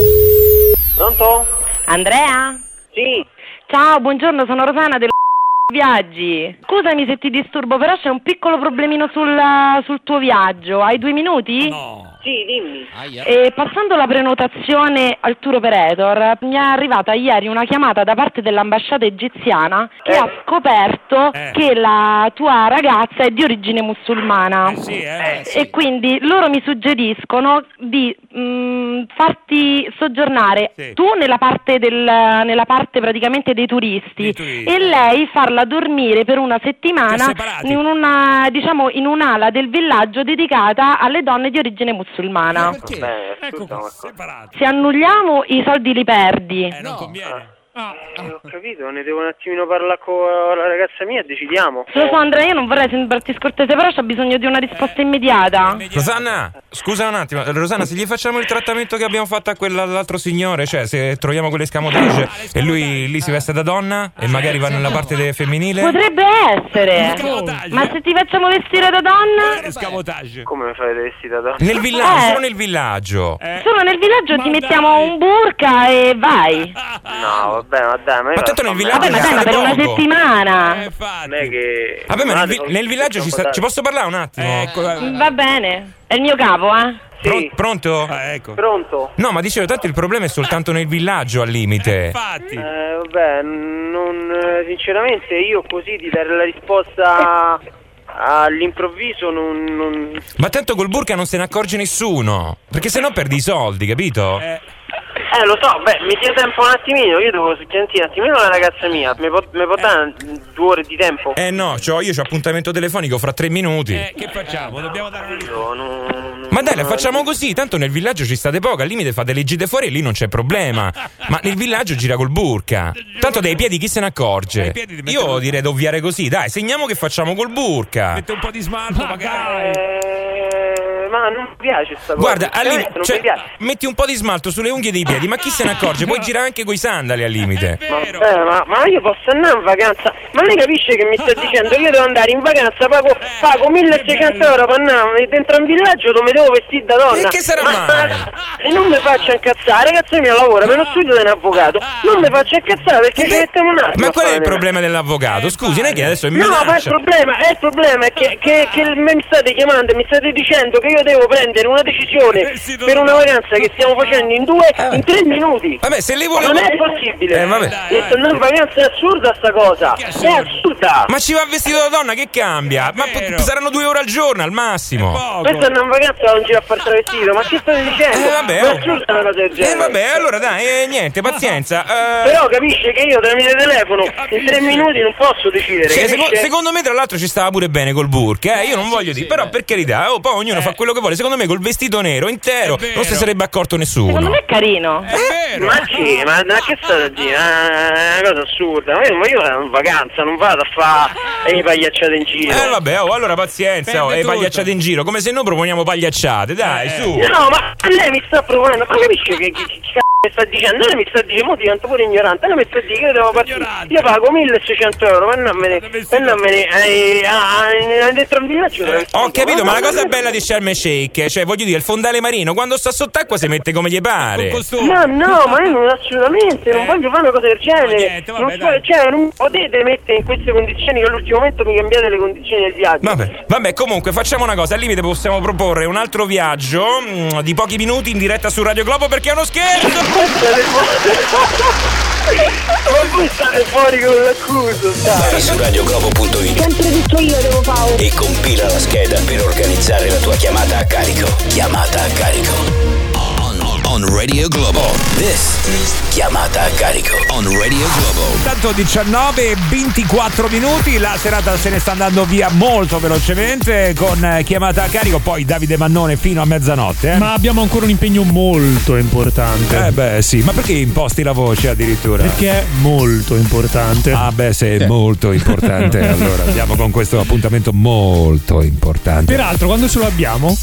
[SPEAKER 5] Pronto?
[SPEAKER 8] Andrea?
[SPEAKER 5] Sì.
[SPEAKER 8] Ciao, buongiorno, sono Rosanna del Viaggi. Scusami se ti disturbo, però c'è un piccolo problemino sul tuo viaggio. Hai 2 minuti?
[SPEAKER 2] No.
[SPEAKER 5] Sì, dimmi.
[SPEAKER 8] Passando la prenotazione al tour operator, mi è arrivata ieri una chiamata da parte dell'ambasciata egiziana che ha scoperto che la tua ragazza è di origine musulmana. E quindi loro mi suggeriscono di farti soggiornare tu nella parte praticamente dei turisti e lei farla dormire per una settimana in un'ala del villaggio dedicata alle donne di origine musulmana. Se annulliamo i soldi li perdi.
[SPEAKER 2] Non conviene.
[SPEAKER 5] Ho capito, ne devo un attimino parlare con la ragazza mia e decidiamo.
[SPEAKER 8] Lo so Andrea, io non vorrei sembrarti scortese, però c'ho bisogno di una risposta immediata.
[SPEAKER 11] Rosanna, scusa un attimo, Rosanna, se gli facciamo il trattamento che abbiamo fatto a quell'altro signore, cioè se troviamo quell'escamotage e lui lì si veste da donna e magari va nella parte femminile?
[SPEAKER 8] Potrebbe essere. Ma se ti facciamo vestire da donna?
[SPEAKER 2] Escamotage.
[SPEAKER 5] Come mi fate vestire da donna?
[SPEAKER 11] Nel villaggio, solo nel villaggio.
[SPEAKER 8] Solo nel villaggio ti mettiamo un burka e vai.
[SPEAKER 5] No, vabbè, ma dai,
[SPEAKER 11] ma tanto nel villaggio
[SPEAKER 8] vabbè, ma dai, ma per una settimana.
[SPEAKER 5] Non è che...
[SPEAKER 11] Vabbè, ma nel villaggio ci posso parlare un attimo?
[SPEAKER 2] Ecco,
[SPEAKER 8] va bene, è il mio capo,
[SPEAKER 5] Sì.
[SPEAKER 11] Pronto?
[SPEAKER 2] Ecco.
[SPEAKER 5] Pronto?
[SPEAKER 11] No, ma dicevo, tanto il problema è soltanto nel villaggio al limite.
[SPEAKER 2] Infatti.
[SPEAKER 5] Vabbè, sinceramente io così di dare la risposta all'improvviso non...
[SPEAKER 11] Ma tanto col burka non se ne accorge nessuno, perché sennò perdi i soldi, capito?
[SPEAKER 5] Lo so, mi dia tempo un attimino, io devo sentire un attimino la ragazza mia, mi può dare 2 ore di tempo?
[SPEAKER 11] No, io c'ho appuntamento telefonico fra 3 minuti.
[SPEAKER 2] Che facciamo? Dobbiamo dare una risposta.
[SPEAKER 11] Ma dai, la facciamo così, tanto nel villaggio ci state poco, al limite fate le gite fuori e lì non c'è problema. Ma nel villaggio gira col burka. Tanto dai piedi chi se ne accorge? Io direi di ovviare così, dai, segniamo che facciamo col burka.
[SPEAKER 2] Mette un po' di smalto magari.
[SPEAKER 5] Ma non mi piace sta cosa.
[SPEAKER 11] Guarda, metti un po' di smalto sulle unghie dei piedi, ma chi se ne accorge? Puoi girare anche coi sandali al limite.
[SPEAKER 5] Ma io posso andare in vacanza? Ma ma lei capisce che mi sta dicendo? Io devo andare in vacanza, pago 1.600 euro per andare dentro un villaggio dove devo vestire da donna.
[SPEAKER 11] E che sarà mai?
[SPEAKER 5] E non mi faccio incazzare, ragazzi mia lavora per uno studio di un avvocato. Non mi faccio incazzare perché ci mettiamo un attimo.
[SPEAKER 11] Ma qual è il problema dell'avvocato? Scusi, non è che adesso è
[SPEAKER 5] No, ma il problema è che mi state chiamando e mi state dicendo che io devo prendere una decisione per una vacanza che stiamo facendo in 3 minuti.
[SPEAKER 11] Vabbè, se lei vuole...
[SPEAKER 5] Ma non è possibile.
[SPEAKER 11] Vabbè.
[SPEAKER 5] Questa è una vacanza, è assurda sta cosa. È assurda.
[SPEAKER 11] Ma ci va vestito da donna, che cambia? Ma saranno 2 ore al giorno al massimo.
[SPEAKER 5] Questa è una vacanza, non ci va a far travestito. Ma che state dicendo?
[SPEAKER 11] Vabbè,
[SPEAKER 5] è assurda una cosa del genere.
[SPEAKER 11] Vabbè, allora dai, niente, pazienza.
[SPEAKER 5] Però capisce che io tramite telefono in 3 minuti non posso decidere.
[SPEAKER 11] Secondo me, tra l'altro, ci stava pure bene col burka, io non voglio dire, però per carità, poi ognuno fa quello che vuole. Secondo me col vestito nero intero non si sarebbe accorto nessuno.
[SPEAKER 8] Secondo me è carino.
[SPEAKER 5] Ma sì, ma che state a dire? È una cosa assurda. Ma io sono in vacanza, non vado a fare le pagliacciate in giro.
[SPEAKER 11] Vabbè, allora pazienza, le pagliacciate in giro, come se noi proponiamo pagliacciate, dai, su.
[SPEAKER 5] No, ma lei mi sta proponendo, ma capisce che mi sta dicendo? Lei mi sta dicendo, mo divento pure ignorante, lei mi sta dicendo che io devo partire. Io pago 1.600 euro per andarmene dentro un villaggio.
[SPEAKER 11] Ho capito, ma la cosa bella di Sharm el Sheikh, cioè voglio dire, il fondale marino quando sta sott'acqua si mette come gli pare.
[SPEAKER 5] Ma no, ma io non assolutamente non voglio fare una cosa del genere. Non potete mettere in queste condizioni che all'ultimo momento mi cambiate le condizioni del viaggio.
[SPEAKER 11] Vabbè, comunque facciamo una cosa, al limite possiamo proporre un altro viaggio di pochi minuti in diretta su Radio Globo, perché è uno scherzo.
[SPEAKER 5] Ma voi state fuori con l'accuso,
[SPEAKER 1] vai su radioglobo.it.
[SPEAKER 8] Sempre tutto io devo fare.
[SPEAKER 1] E compila la scheda per organizzare la tua chiamata a carico. Chiamata a carico. On Radio Globo. This is Chiamata a carico. On Radio Globo.
[SPEAKER 2] Tanto 19:24 minuti, la serata se ne sta andando via molto velocemente con Chiamata a carico, poi Davide Mannone fino a mezzanotte.
[SPEAKER 4] Ma abbiamo ancora un impegno molto importante.
[SPEAKER 2] Sì, ma perché imposti la voce addirittura?
[SPEAKER 4] Perché è molto importante.
[SPEAKER 2] Se è molto importante, allora andiamo con questo appuntamento molto importante.
[SPEAKER 4] Peraltro, quando ce lo abbiamo?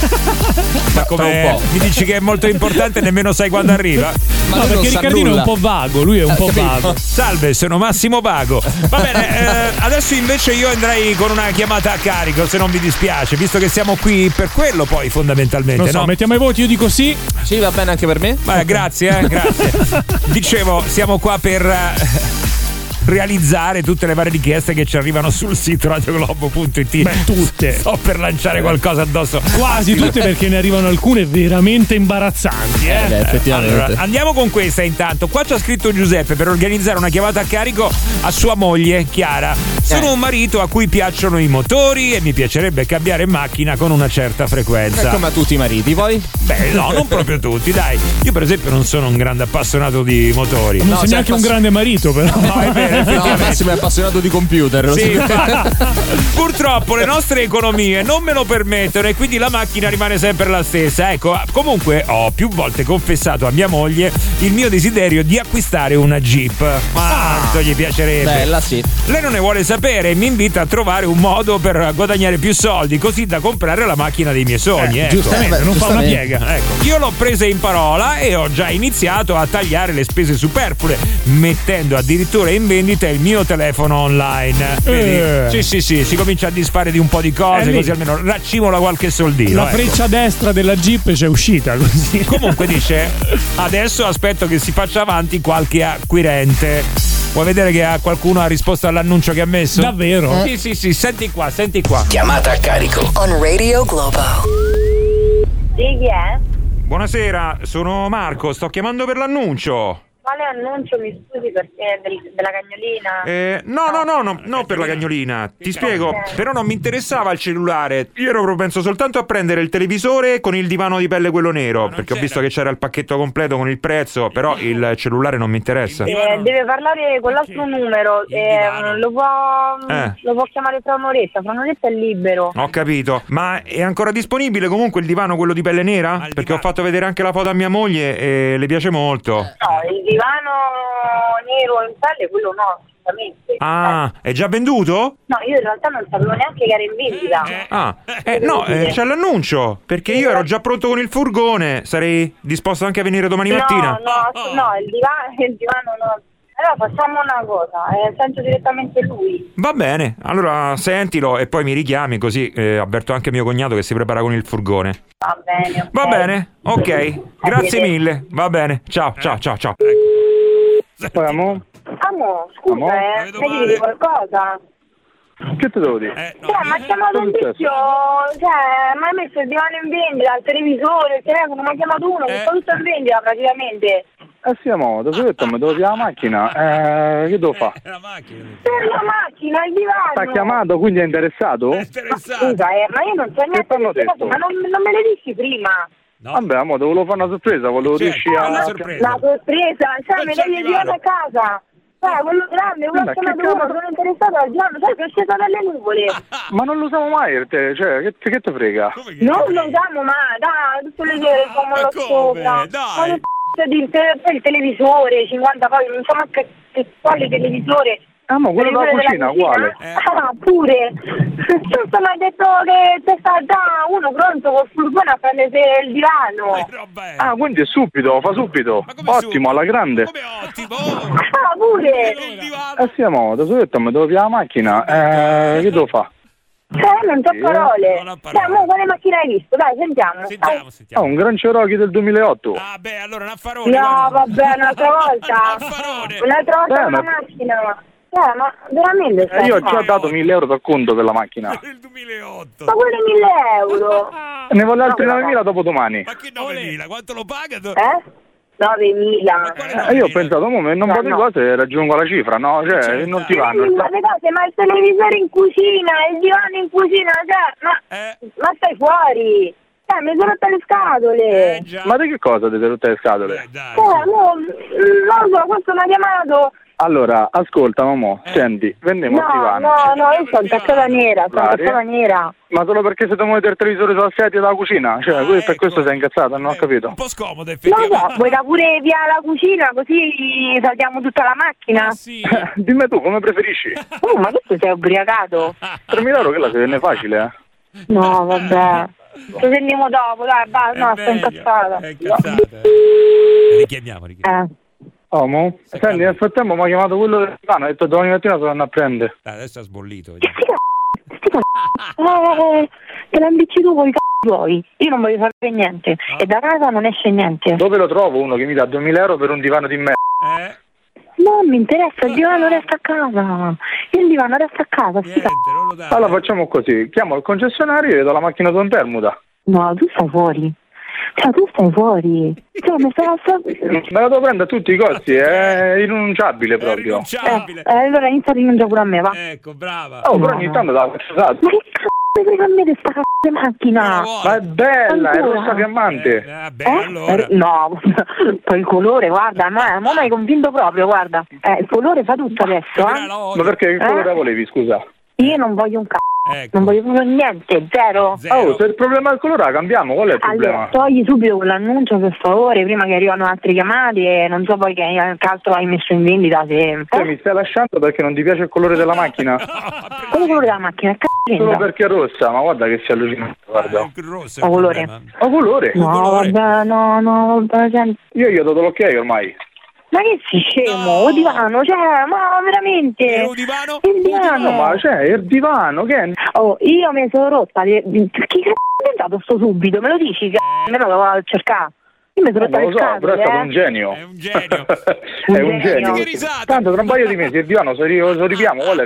[SPEAKER 2] Ma come mi dici che è molto importante? Nemmeno sai quando arriva.
[SPEAKER 4] Ma no, perché Riccardino è un po' vago, lui è un po' vago.
[SPEAKER 2] Salve, sono Massimo Vago. Va bene, adesso invece io andrei con una chiamata a carico, se non vi dispiace, visto che siamo qui per quello poi fondamentalmente.
[SPEAKER 4] Non so, mettiamo i voti, io dico sì.
[SPEAKER 3] Sì, va bene anche per me.
[SPEAKER 2] Grazie. Dicevo, siamo qua per realizzare tutte le varie richieste che ci arrivano sul sito radioglobo.it.
[SPEAKER 4] Beh, tutte.
[SPEAKER 2] Sto per lanciare qualcosa addosso.
[SPEAKER 4] Quasi tutte, perché ne arrivano alcune veramente imbarazzanti.
[SPEAKER 3] Effettivamente.
[SPEAKER 2] Allora, andiamo con questa intanto. Qua c'ha scritto Giuseppe per organizzare una chiamata a carico a sua moglie Chiara. Sono un marito a cui piacciono i motori e mi piacerebbe cambiare macchina con una certa frequenza.
[SPEAKER 3] Come a tutti i mariti, poi?
[SPEAKER 2] Beh, no, non proprio tutti, dai. Io per esempio non sono un grande appassionato di motori.
[SPEAKER 4] Non sei neanche un grande marito, però.
[SPEAKER 2] No, è vero.
[SPEAKER 3] No, Massimo è appassionato di computer.
[SPEAKER 2] Sì, purtroppo le nostre economie non me lo permettono e quindi la macchina rimane sempre la stessa. Ecco, comunque ho più volte confessato a mia moglie il mio desiderio di acquistare una Jeep. Quanto gli piacerebbe.
[SPEAKER 3] Bella, sì.
[SPEAKER 2] Lei non ne vuole sapere e mi invita a trovare un modo per guadagnare più soldi, così da comprare la macchina dei miei sogni. Ecco.
[SPEAKER 4] Giustamente, non fa una piega.
[SPEAKER 2] Ecco. Io l'ho presa in parola e ho già iniziato a tagliare le spese superflue, mettendo addirittura in vendita il mio telefono online. Vedi? Sì, si comincia a disfare di un po' di cose, così almeno raccimola qualche soldino.
[SPEAKER 4] La freccia destra della Jeep c'è uscita così.
[SPEAKER 2] Comunque dice, adesso aspetto che si faccia avanti qualche acquirente. Vuoi vedere che qualcuno ha risposto all'annuncio che ha messo?
[SPEAKER 4] Davvero?
[SPEAKER 2] Sì, senti qua.
[SPEAKER 1] Chiamata a carico.
[SPEAKER 7] On Radio Globo.
[SPEAKER 8] Sì, chi è?
[SPEAKER 2] Buonasera, sono Marco, sto chiamando per l'annuncio.
[SPEAKER 8] Quale annuncio, mi scusi, perché della cagnolina?
[SPEAKER 2] No, per la cagnolina. Ti spiego, però non mi interessava il cellulare. Io ero propenso soltanto a prendere il televisore con il divano di pelle quello nero, perché ho visto che c'era il pacchetto completo con il prezzo, però il cellulare non mi interessa.
[SPEAKER 8] Deve parlare con l'altro numero, lo può chiamare fra un'oretta è libero.
[SPEAKER 2] Ho capito, ma è ancora disponibile comunque il divano quello di pelle nera? Perché ho fatto vedere anche la foto a mia moglie e le piace molto.
[SPEAKER 8] No, il divano nero in pelle, quello no, assolutamente.
[SPEAKER 2] Ah, è già venduto?
[SPEAKER 8] No, io in realtà non sapevo neanche che era in vendita.
[SPEAKER 2] C'è l'annuncio, perché io ero già pronto con il furgone, sarei disposto anche a venire domani mattina.
[SPEAKER 8] No, il divano no.
[SPEAKER 12] Allora facciamo una cosa, sento direttamente lui.
[SPEAKER 2] Va bene, allora sentilo e poi mi richiami, così avverto anche mio cognato che si prepara con il furgone.
[SPEAKER 12] Va bene, ok.
[SPEAKER 2] Va bene, ok, grazie mille, va bene, ciao.
[SPEAKER 6] Amo,
[SPEAKER 12] scusa, mi dici qualcosa?
[SPEAKER 6] che ti devo dire?
[SPEAKER 12] Mi ha chiamato un tizio, mi ha messo il divano in vendita, il televisore, il telefono, mi ha chiamato uno che sta tutto in vendita praticamente.
[SPEAKER 6] Siamo, ti ho detto, mi devo dire la macchina, che devo fare?
[SPEAKER 12] Per la macchina, il divano.
[SPEAKER 6] T'ha chiamato, quindi è interessato?
[SPEAKER 12] Scusa, ma io non so niente di queste cose, ma non me le dici prima.
[SPEAKER 6] No. Vabbè, amo, te volevo fare una sorpresa, volevo riuscire a...
[SPEAKER 12] La sorpresa, mi devi il divano a casa. Quello grande, quello che sono interessato al divano, sai che è sceso dalle nuvole.
[SPEAKER 6] Ma non lo usiamo mai, cioè, che te frega?
[SPEAKER 12] Non lo usiamo mai, dai, tutte le sere come lo sopra.
[SPEAKER 11] Dai.
[SPEAKER 12] Il televisore, 50 poi, non so ma quale televisore.
[SPEAKER 6] Ma quello della cucina, uguale.
[SPEAKER 12] Pure. Tu mi hai detto che c'è sta già uno pronto col furgone a prendere il divano.
[SPEAKER 6] Quindi è subito, fa subito. Ottimo, alla grande.
[SPEAKER 12] Pure.
[SPEAKER 6] Siamo, ti ho detto, mi devo pigliare la macchina, che devo fare?
[SPEAKER 12] Non so parole. Mo quale macchina hai visto? Dai, sentiamo.
[SPEAKER 6] Un Gran Cherokee del 2008.
[SPEAKER 11] Allora un affarone.
[SPEAKER 12] No, vabbè, un'altra volta. Un'altra volta una macchina. Ma veramente
[SPEAKER 6] io ho già dato 1.000 euro per conto per la macchina.
[SPEAKER 11] Nel 2008.
[SPEAKER 12] Ma quelli 1.000 euro.
[SPEAKER 6] Ne voglio altri 9.000 dopo domani.
[SPEAKER 11] Ma che 9.000? Quanto lo paga?
[SPEAKER 12] 9.000.
[SPEAKER 6] Io ho pensato, non vado di cose, raggiungo la cifra, no? Cioè, non ti vanno.
[SPEAKER 12] Ma le cose, ma il televisore in cucina, il divano in cucina, ma stai fuori. Mi sono rotte le scatole.
[SPEAKER 6] Ma di che cosa ti sei rotte le scatole?
[SPEAKER 12] Non lo so, questo mi ha chiamato.
[SPEAKER 6] Allora, ascolta, mamma, senti, vendiamo il divano.
[SPEAKER 12] No, io sono taccata nera,
[SPEAKER 6] Ma solo perché se devo mettere il televisore sulla sedia della cucina? Cioè, per questo sei incazzata, non ho capito.
[SPEAKER 11] Un po' scomodo, effettivamente.
[SPEAKER 12] Non lo so, vuoi da pure via la cucina, così saltiamo tutta la macchina?
[SPEAKER 11] Sì.
[SPEAKER 6] Dimmi tu, come preferisci?
[SPEAKER 12] Ma tu sei ubriacato?
[SPEAKER 6] 3.000 euro, che la se ne facile,
[SPEAKER 12] No, vabbè. Lo sentiamo dopo, dai, basta, no, sto incazzata.
[SPEAKER 11] Richiamiamo.
[SPEAKER 6] Senti, nel frattempo mi ha chiamato quello del divano, ha detto domani mattina se lo vanno a prendere.
[SPEAKER 11] Adesso ha sbollito.
[SPEAKER 12] Te l'ambicci tu con i tuoi. Io non voglio sapere niente. E da casa non esce niente.
[SPEAKER 6] Dove lo trovo uno che mi dà 2.000 euro per un divano di merda?
[SPEAKER 12] Non mi interessa, il divano resta a casa. Il divano resta a casa.
[SPEAKER 6] Allora facciamo così, chiamo il concessionario e vedo la macchina con permuta.
[SPEAKER 12] No, tu stai fuori. Tu stai fuori.
[SPEAKER 6] Me la devo prendere a tutti i costi, è irrinunciabile proprio.
[SPEAKER 12] Allora inizia a rinunciare pure a me, va?
[SPEAKER 11] Ecco, brava.
[SPEAKER 6] Però ogni tanto la faccio salto.
[SPEAKER 12] Ma che cazzo devi fare a me di sta di macchina?
[SPEAKER 6] Ma è bella, è rossa fiammante.
[SPEAKER 11] Allora.
[SPEAKER 12] No, poi il colore, guarda, ma mi hai convinto proprio, guarda. Il colore fa tutto adesso,
[SPEAKER 6] Ma perché che colore volevi, scusa?
[SPEAKER 12] Io non voglio un cazzo. Non voglio proprio niente, zero.
[SPEAKER 6] Se il problema è il colore, cambiamo, qual è il problema?
[SPEAKER 12] Allora, togli subito quell'annuncio per favore, prima che arrivano altre chiamate e non so poi che altro hai messo in vendita.
[SPEAKER 6] Mi stai lasciando perché non ti piace il colore della macchina?
[SPEAKER 12] Quale colore della macchina?
[SPEAKER 6] Solo perché è rossa, ma guarda che si allucina, guarda.
[SPEAKER 12] O colore?
[SPEAKER 6] O colore?
[SPEAKER 12] No, vabbè, no, vabbè.
[SPEAKER 6] Io gli ho dato l'ok ormai.
[SPEAKER 12] Ma che sei scemo? O divano, ma veramente?
[SPEAKER 11] Il divano?
[SPEAKER 12] Il divano.
[SPEAKER 6] Ma il divano, che?
[SPEAKER 12] Io mi sono rotta. Chi è diventato sto subito? Me lo dici? Me lo devo cercare. Io mi sono rotta le scatole.
[SPEAKER 6] Però è stato un genio.
[SPEAKER 11] È un genio.
[SPEAKER 6] È un genio.
[SPEAKER 11] Che risata.
[SPEAKER 6] Tanto tra un paio di mesi il divano se lo ripiamo, qual è?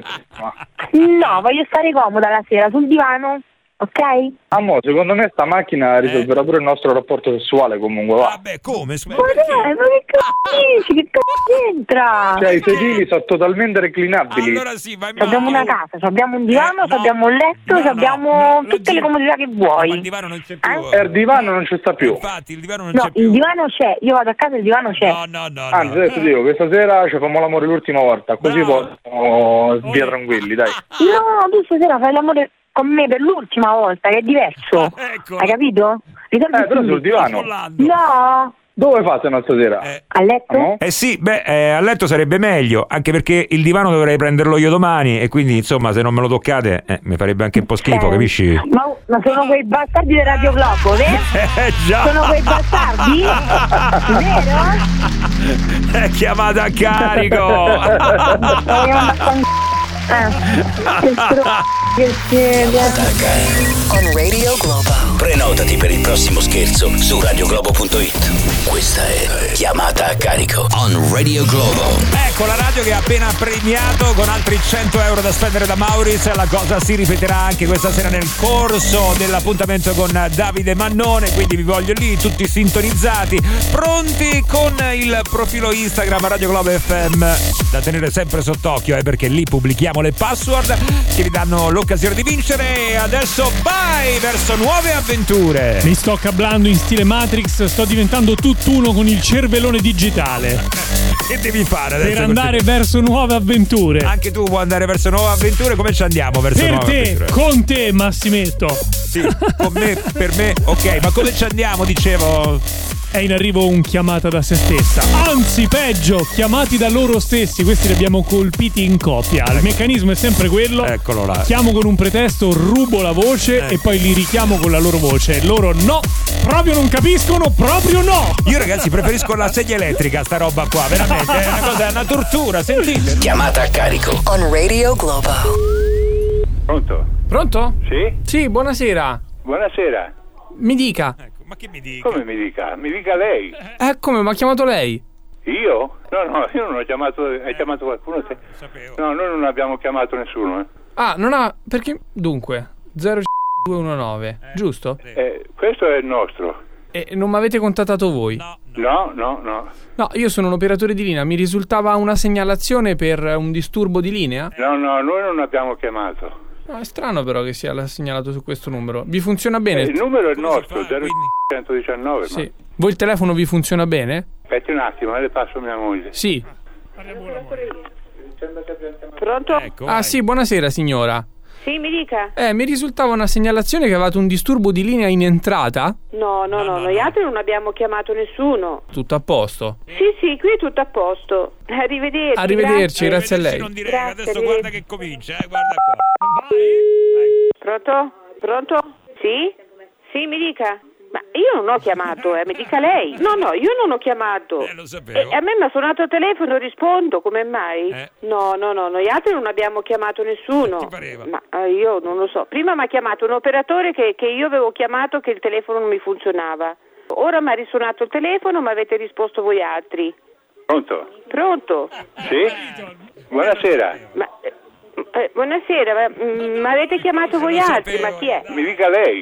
[SPEAKER 12] No, voglio stare comoda la sera sul divano. Ok?
[SPEAKER 6] Secondo me sta macchina risolverà pure il nostro rapporto sessuale comunque, va.
[SPEAKER 11] Vabbè, come?
[SPEAKER 12] Ma che cazzo dici? Che cazzo c'entra?
[SPEAKER 6] Cioè, i sedili sono totalmente reclinabili.
[SPEAKER 11] Allora sì, vai.
[SPEAKER 12] Abbiamo una casa, abbiamo un divano, abbiamo un letto, abbiamo tutte le comodità che vuoi.
[SPEAKER 11] Ma il divano non c'è più.
[SPEAKER 6] Il divano non ci sta più.
[SPEAKER 11] Infatti, il divano non c'è più.
[SPEAKER 12] No, il divano c'è. Io vado a casa e il divano c'è.
[SPEAKER 11] No.
[SPEAKER 6] Anzi, adesso dico, questa sera ci facciamo l'amore l'ultima volta, così possiamo via tranquilli, dai.
[SPEAKER 12] No, tu stasera fai l'amore con me per l'ultima volta, che è diverso.
[SPEAKER 11] Ecco.
[SPEAKER 12] Hai capito?
[SPEAKER 6] Però sul divano.
[SPEAKER 12] No,
[SPEAKER 13] Dove passano stasera?
[SPEAKER 12] A letto?
[SPEAKER 2] Sì, a letto sarebbe meglio, anche perché il divano dovrei prenderlo io domani e quindi insomma se non me lo toccate mi farebbe anche un po' schifo, capisci?
[SPEAKER 12] Ma sono quei bastardi di Radio Globo, vero?
[SPEAKER 2] Già!
[SPEAKER 12] Sono quei bastardi? Vero?
[SPEAKER 2] È chiamata a carico!
[SPEAKER 1] On Radio Globo. Prenotati per il prossimo scherzo su radioglobo.it. Questa è chiamata a carico on Radio Globo.
[SPEAKER 2] Ecco la radio che ha appena premiato con altri 100 euro da spendere da Maurice. La cosa si ripeterà anche questa sera nel corso dell'appuntamento con Davide Mannone, quindi vi voglio lì tutti sintonizzati, pronti con il profilo Instagram Radio Globo FM da tenere sempre sott'occhio, perché lì pubblichiamo le password che vi danno l'occasione di vincere. E adesso vai verso nuove avventure.
[SPEAKER 4] Mi sto cablando in stile Matrix, sto diventando tutt'uno con il cervellone digitale.
[SPEAKER 2] Che devi fare adesso?
[SPEAKER 4] Per andare verso nuove avventure.
[SPEAKER 2] Anche tu vuoi andare verso nuove avventure? Come ci andiamo verso nuove avventure?
[SPEAKER 4] Con te, Massimetto.
[SPEAKER 2] Sì, con me, per me, ok, ma come ci andiamo, dicevo?
[SPEAKER 4] È in arrivo un chiamata da se stessa. Anzi, peggio, chiamati da loro stessi. Questi li abbiamo colpiti in coppia. Il meccanismo è sempre quello.
[SPEAKER 2] Eccolo là.
[SPEAKER 4] Chiamo con un pretesto, rubo la voce e poi li richiamo con la loro voce. Loro no, proprio non capiscono, proprio no.
[SPEAKER 2] Io ragazzi preferisco la sedia elettrica, sta roba qua, veramente. È una cosa, è una tortura, sentite.
[SPEAKER 1] Chiamata a carico
[SPEAKER 7] on Radio Globo.
[SPEAKER 13] Pronto?
[SPEAKER 4] Pronto?
[SPEAKER 13] Sì?
[SPEAKER 4] Sì, buonasera.
[SPEAKER 13] Buonasera.
[SPEAKER 4] Mi dica.
[SPEAKER 2] Ma che mi dica?
[SPEAKER 13] Come mi dica? Mi dica lei.
[SPEAKER 4] Come? Mi ha chiamato lei?
[SPEAKER 13] Io? No, io non ho chiamato. Hai chiamato qualcuno?
[SPEAKER 2] Sapevo.
[SPEAKER 13] No, noi non abbiamo chiamato nessuno.
[SPEAKER 4] Ah, non ha... Perché? Dunque, 0219, giusto?
[SPEAKER 13] Questo è il nostro.
[SPEAKER 4] E non mi avete contattato voi?
[SPEAKER 13] No.
[SPEAKER 4] No, io sono un operatore di linea. Mi risultava una segnalazione per un disturbo di linea?
[SPEAKER 13] No, noi non abbiamo chiamato.
[SPEAKER 4] No, è strano però che sia segnalato su questo numero. Vi funziona bene?
[SPEAKER 13] Il numero è il nostro, 0119.
[SPEAKER 4] Sì. Voi il telefono vi funziona bene?
[SPEAKER 13] Aspetti un attimo, le passo mia moglie.
[SPEAKER 4] Sì.
[SPEAKER 12] Pronto?
[SPEAKER 2] Ecco,
[SPEAKER 4] ah sì, buonasera signora.
[SPEAKER 12] Sì, mi dica.
[SPEAKER 4] Mi risultava una segnalazione che avevate un disturbo di linea in entrata?
[SPEAKER 12] No, noi altri non abbiamo chiamato nessuno.
[SPEAKER 4] Tutto a posto?
[SPEAKER 12] Sì, qui è tutto a posto. Arrivederci.
[SPEAKER 4] Arrivederci, grazie a lei.
[SPEAKER 2] Non direi,
[SPEAKER 12] Grazie,
[SPEAKER 2] adesso guarda che comincia, guarda qua.
[SPEAKER 12] Pronto? Sì, mi dica. Ma io non ho chiamato, mi dica lei. No, io non ho chiamato.
[SPEAKER 2] Lo sapevo.
[SPEAKER 12] A me mi ha suonato il telefono, rispondo, come mai? No, noi altri non abbiamo chiamato nessuno.
[SPEAKER 2] Ti pareva?
[SPEAKER 12] Ma io non lo so. Prima mi ha chiamato un operatore che io avevo chiamato che il telefono non mi funzionava. Ora mi ha risuonato il telefono, ma avete risposto voi altri.
[SPEAKER 13] Pronto? Sì? Buonasera.
[SPEAKER 12] Buonasera, ma avete chiamato voi altri, ma chi è?
[SPEAKER 13] Mi dica lei.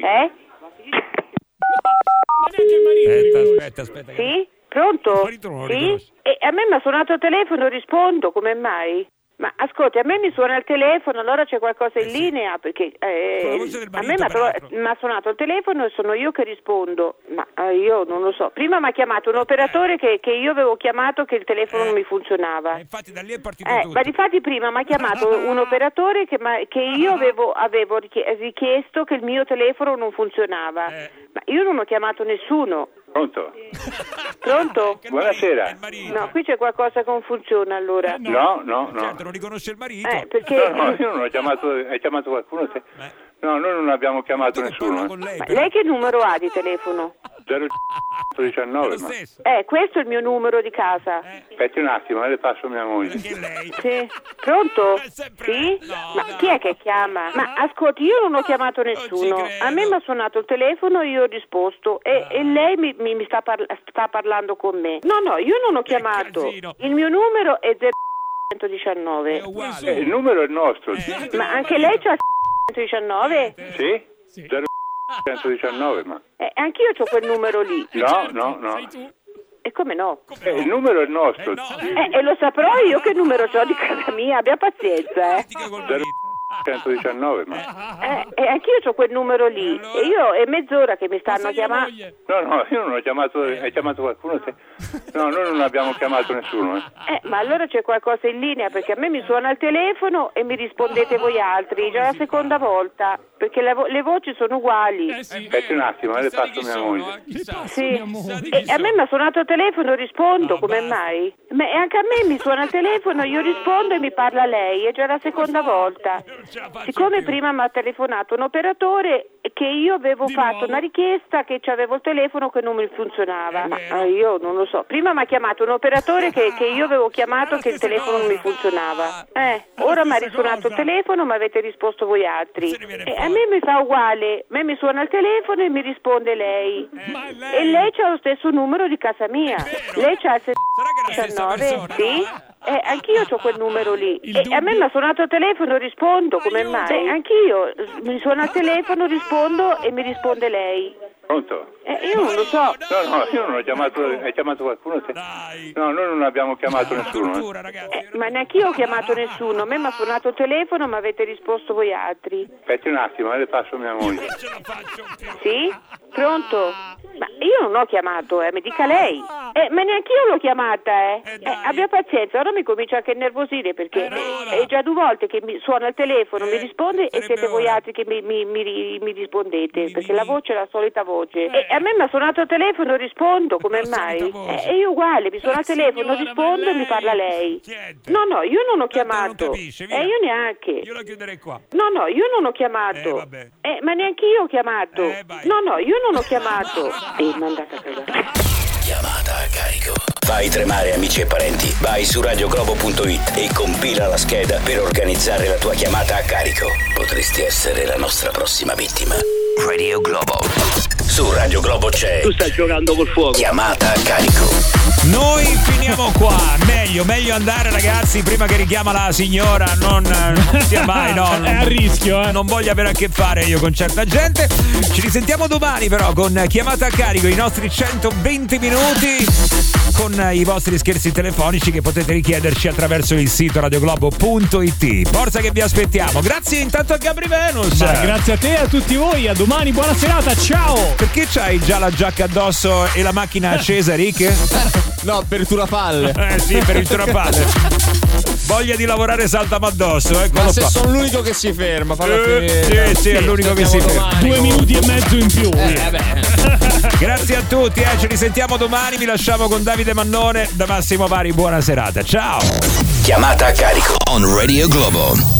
[SPEAKER 2] Aspetta.
[SPEAKER 12] Sì? Pronto?
[SPEAKER 2] Sì?
[SPEAKER 12] E a me mi ha suonato il telefono, rispondo, come mai? Ma ascolti, a me mi suona il telefono, allora c'è qualcosa in linea, perché a me mi ha suonato il telefono e sono io che rispondo, ma io non lo so. Prima mi ha chiamato un operatore che io avevo chiamato che il telefono non mi funzionava.
[SPEAKER 2] Infatti da lì è partito tutto.
[SPEAKER 12] Ma difatti prima mi ha chiamato un operatore che io avevo richiesto che il mio telefono non funzionava, ma io non ho chiamato nessuno.
[SPEAKER 13] Pronto? Buonasera.
[SPEAKER 12] No, qui c'è qualcosa che non funziona allora.
[SPEAKER 13] No.
[SPEAKER 2] Certo, non riconosce il marito.
[SPEAKER 12] Perché...
[SPEAKER 13] No, io non ho chiamato. Hai chiamato qualcuno? No, noi non abbiamo chiamato nessuno.
[SPEAKER 12] Ma lei che numero ha di telefono?
[SPEAKER 13] 0119.
[SPEAKER 12] Questo è il mio numero di casa.
[SPEAKER 13] Aspetti un attimo, le passo mia moglie.
[SPEAKER 12] Sì. Pronto? Sì? Ma chi è che chiama? Ma ascolti, io non ho chiamato nessuno. A me mi ha suonato il telefono, io ho risposto e lei mi sta parlando con me. No, io non ho chiamato. Il mio numero è 0119.
[SPEAKER 13] Il numero è il nostro.
[SPEAKER 12] Ma anche lei c'ha 119?
[SPEAKER 13] Sì? 119, ma...
[SPEAKER 12] anch'io c'ho quel numero lì.
[SPEAKER 13] No.
[SPEAKER 12] E come no?
[SPEAKER 13] Il numero è il nostro.
[SPEAKER 12] E lo saprò io che numero c'ho di casa mia, abbia pazienza,
[SPEAKER 13] 119, ma...
[SPEAKER 12] E anch'io ho quel numero lì. E io è mezz'ora che mi stanno chiamando.
[SPEAKER 13] No, io non ho chiamato. Hai chiamato qualcuno? No, noi non abbiamo chiamato nessuno.
[SPEAKER 12] Ma allora c'è qualcosa in linea, perché a me mi suona il telefono e mi rispondete voi altri. Già la seconda volta. Perché le voci sono uguali.
[SPEAKER 13] Aspetti un attimo, le passo mia moglie.
[SPEAKER 12] Sì. E a me mi ha suonato il telefono, rispondo, come mai? Ma anche a me mi suona il telefono, io rispondo e mi parla lei, è già la seconda volta. Siccome prima mi ha telefonato un operatore che io avevo fatto una richiesta che avevo il telefono che non mi funzionava. Ma io non lo so. Prima mi ha chiamato un operatore che io avevo chiamato che il telefono non mi funzionava. Ora mi ha risuonato il telefono, ma avete risposto voi altri. E a me mi fa uguale, a me mi suona il telefono e mi risponde lei. E lei c'ha lo stesso numero di casa mia. Lei c'ha il 19, sì? Anch'io ho quel numero lì. E a me mi ha suonato il telefono, rispondo, come mai? Anch'io mi suona il telefono, rispondo e mi risponde lei.
[SPEAKER 13] Pronto?
[SPEAKER 12] Io non lo so.
[SPEAKER 13] No, io non ho chiamato. Hai chiamato qualcuno? No, noi non abbiamo chiamato nessuno.
[SPEAKER 12] Ma neanche io ho chiamato nessuno. A me mi ha suonato il telefono, ma avete risposto voi altri.
[SPEAKER 13] Aspetti un attimo, le passo mia moglie.
[SPEAKER 12] Sì? Pronto? Ma io non ho chiamato, mi dica lei. Ma neanche io l'ho chiamata, abbia pazienza, ora mi comincia anche a innervosire perché è già 2 volte che mi suona il telefono, mi risponde e siete voi altri che mi rispondete, perché la voce è la solita voce. E a me mi ha suonato il telefono, rispondo, come mai? E io uguale, mi suona il telefono, rispondo e mi parla lei. No, io non ho chiamato. Io neanche.
[SPEAKER 2] Io la chiuderei qua.
[SPEAKER 12] No, io non ho chiamato. Ma neanche io ho chiamato. No, io non ho chiamato. Mandata a cagare.
[SPEAKER 1] Chiamata a carico. Fai tremare amici e parenti. Vai su radioglobo.it e compila la scheda per organizzare la tua chiamata a carico. Potresti essere la nostra prossima vittima. Radio Globo. Su Radio Globo c'è.
[SPEAKER 5] Tu stai giocando col fuoco.
[SPEAKER 1] Chiamata a carico.
[SPEAKER 2] Noi finiamo qua. Meglio andare, ragazzi, prima che richiama la signora. Non sia mai, no.
[SPEAKER 4] È a rischio,
[SPEAKER 2] Non voglio avere a che fare io con certa gente. Ci risentiamo domani, però, con chiamata a carico, i nostri 120 minuti con i vostri scherzi telefonici che potete richiederci attraverso il sito radioglobo.it. Forza che vi aspettiamo. Grazie intanto a Gabri Venus.
[SPEAKER 4] Grazie a te e a tutti voi. A domani, buona serata, ciao.
[SPEAKER 2] Perché c'hai già la giacca addosso e la macchina accesa, Rick?
[SPEAKER 3] No, per il turapalle.
[SPEAKER 2] Sì, per il turapalle. Voglia di lavorare saltami addosso.
[SPEAKER 3] Ma se sono l'unico che si ferma, fallo finire.
[SPEAKER 2] Sì, è l'unico che si ferma.
[SPEAKER 4] 2 minuti e mezzo in più.
[SPEAKER 2] Grazie a tutti, ci risentiamo domani. Vi lasciamo con Davide Mannone. Da Massimo Vari, buona serata. Ciao.
[SPEAKER 1] Chiamata a carico on Radio Globo.